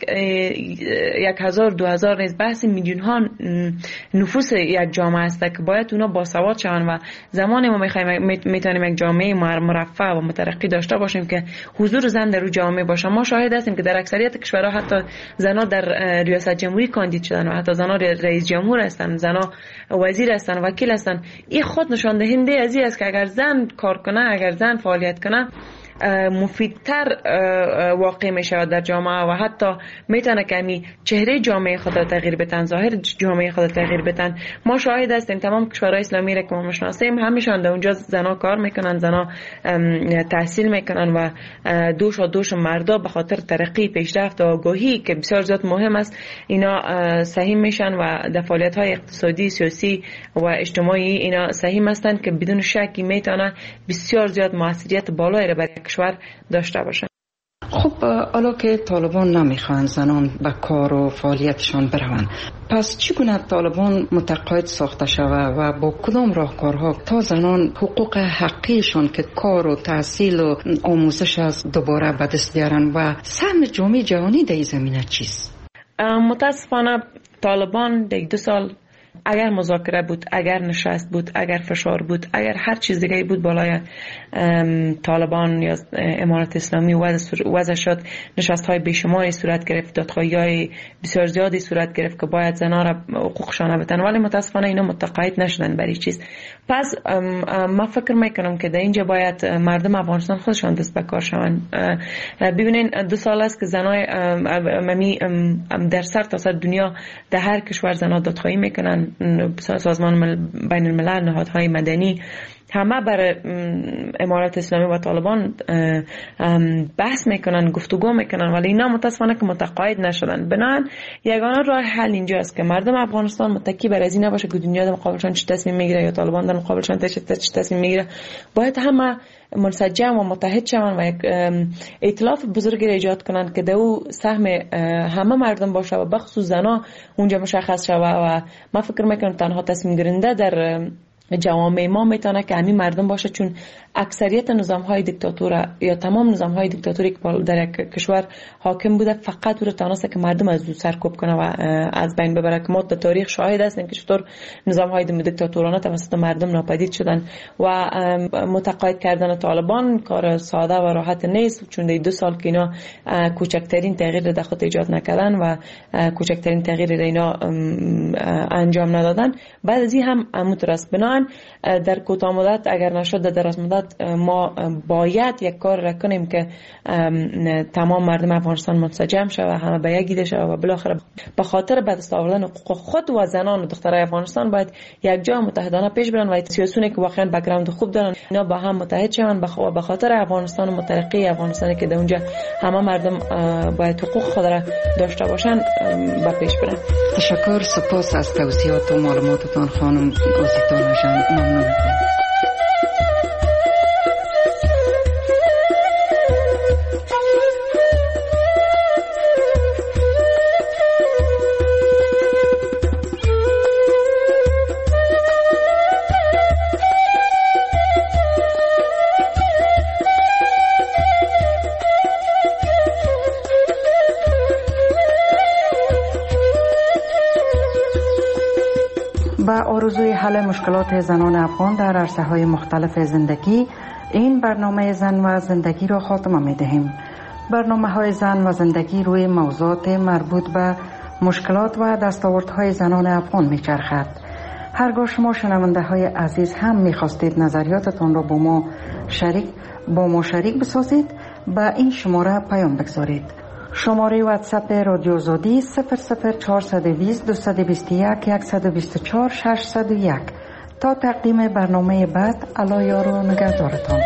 یک هزار دو هزار نیست، بحث میلیون ها نفوس یک جامعه است که باید اونا باسواد شون و زمانی ما میخوایم میتونیم یک جامعه مرفه و مترقی داشته باشیم که حضور زن در جامعه باشه. ما شاهد هستیم که در اکثریت کشورها حتی زنها در ریاست جمهوری کاندید شدن و حتی زنها رئیس جمهور هستن، زنها وزیر هستن، وکیل هستن. این خود نشان دهنده از این است که اگر زن کار کنه، اگر زن فعالیت کنه، مفیدتر واقع می شود در جامعه و حتی میتونه که می چهره جامعه خود را تغییر بدن، ظاهر جامعه خود را تغییر بدن. ما شاهد هستیم تمام کشورهای اسلامی را که ما میشناسیم همیشان در اونجا زنا کار میکنن، زنا تحصیل میکنن و دوش و دوش مردا به خاطر ترقی، پیشرفت و آگاهی که بسیار زیاد مهم است، اینا سهم میشن و در فعالیت های اقتصادی، سیاسی و اجتماعی اینا سهم هستند که بدون شکی میتونه بسیار زیاد موثریت بالایی را برای کشور داشته باشه. خب حالا که طالبان نمیخوان زنان به کار و فعالیتشان بروند، پس چگونه طالبان متقاعد ساخته شود و با کدام راهکارها تا زنان حقوق حقیشان که کار و تحصیل و آموزش است دوباره به دست بیارن و سهم جامعه جهانی در این زمینه چیست؟ متاسفانه طالبان در دو سال اگر مذاکره بود، اگر نشست بود، اگر فشار بود، اگر هر چیز دیگه بود بالای طالبان یا امارت اسلامی وضع شد، نشست های بیشماری صورت گرفت، دادخواهی های بسیار زیادی صورت گرفت که باید زنان را حقوقشان بدن، ولی متاسفانه اینا متقاعد نشدن برای چیز. پس ما فکر میکنم که در اینجا باید مردم افغانستان خودشان دست به کار شوند. ببینین دو سال است که زنای ممی در سر تا سر دنیا در هر کشور زنان دادخواهی میکنن، سازمان بین الملل، نهادهای مدنی همه بر امارت اسلامی و طالبان بحث میکنن، گفتگو میکنن، ولی اینا متاسفانه که متقاعد نشدن. بنابراین یگانه راه حل اینجا است که مردم افغانستان متکی بر از این نباشه که دنیا در مقابلشان چه تصمیم میگیره یا طالبان در مقابلشان چه تصمیم میگیره. باید همه منسجم و متحد شوند و یک ائتلاف بزرگی را ایجاد کنند که دو سهم همه مردم باشه و بخصوص زنا اونجا مشخص شود و ما فکر میکنم تنها تصمیم گیرنده در جوامع ما میتونه که همین مردم باشه، چون اکثریت نظام های دیکتاتوره یا تمام نظام های دیکتاتوری که در یک کشور حاکم بوده فقط او تونسته که مردم از او سرکوب کنه و از بین ببره. که ما در تاریخ شاهد هستیم که چطور نظام های دیکتاتورانه توسط مردم ناپدید شدن و متقاعد کردن طالبان کار ساده و راحت نیست، چون در دو سال که اینا کوچکترین تغییر در خود ایجاد نکردن و کوچکترین تغییر اینا انجام ندادن. بعد از این هم مترس بنان در کوتاه مدت اگر نشد در دراز مدت ما باید یک کار را کنیم که تمام مردم افغانستان منسجم شود، همه به یک ایده شود و بالاخره به خاطر به دست آوردن حقوق خود و زنان و دخترای افغانستان باید یک جا متحدانه پیش برن و سیاسیونی که واقعا بک‌گراند خوب دارن اینا با هم متحد شوند و به خاطر افغانستان مترقی، افغانستانی که در اونجا همه مردم باید حقوق خود را داشته باشن با پیش برن. تشکر، سپاس از توضیحات و معلوماتتان خانم آزیتا نژاد. ممنون. آرزوی حل مشکلات زنان افغان در عرصه‌های مختلف زندگی، این برنامه زن و زندگی را خاتمه می دهیم. برنامه‌های زن و زندگی روی موضوعات مربوط به مشکلات و دستاوردهای زنان افغان می چرخد. هرگاه شما شنونده های عزیز هم می خواستید نظریاتتان را با ما شریک با ما شریک بسازید، به این شماره پیام بگذارید. شماره واتساپ رادیو آزادی صفر صفر چهارصد و بیست دویست و بیست و یک صد و بیست و چهار ششصد و یک. تا تقدیم برنامه بعد، الله یار و نگهدارتان.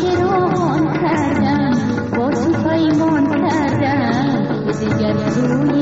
دیگر روی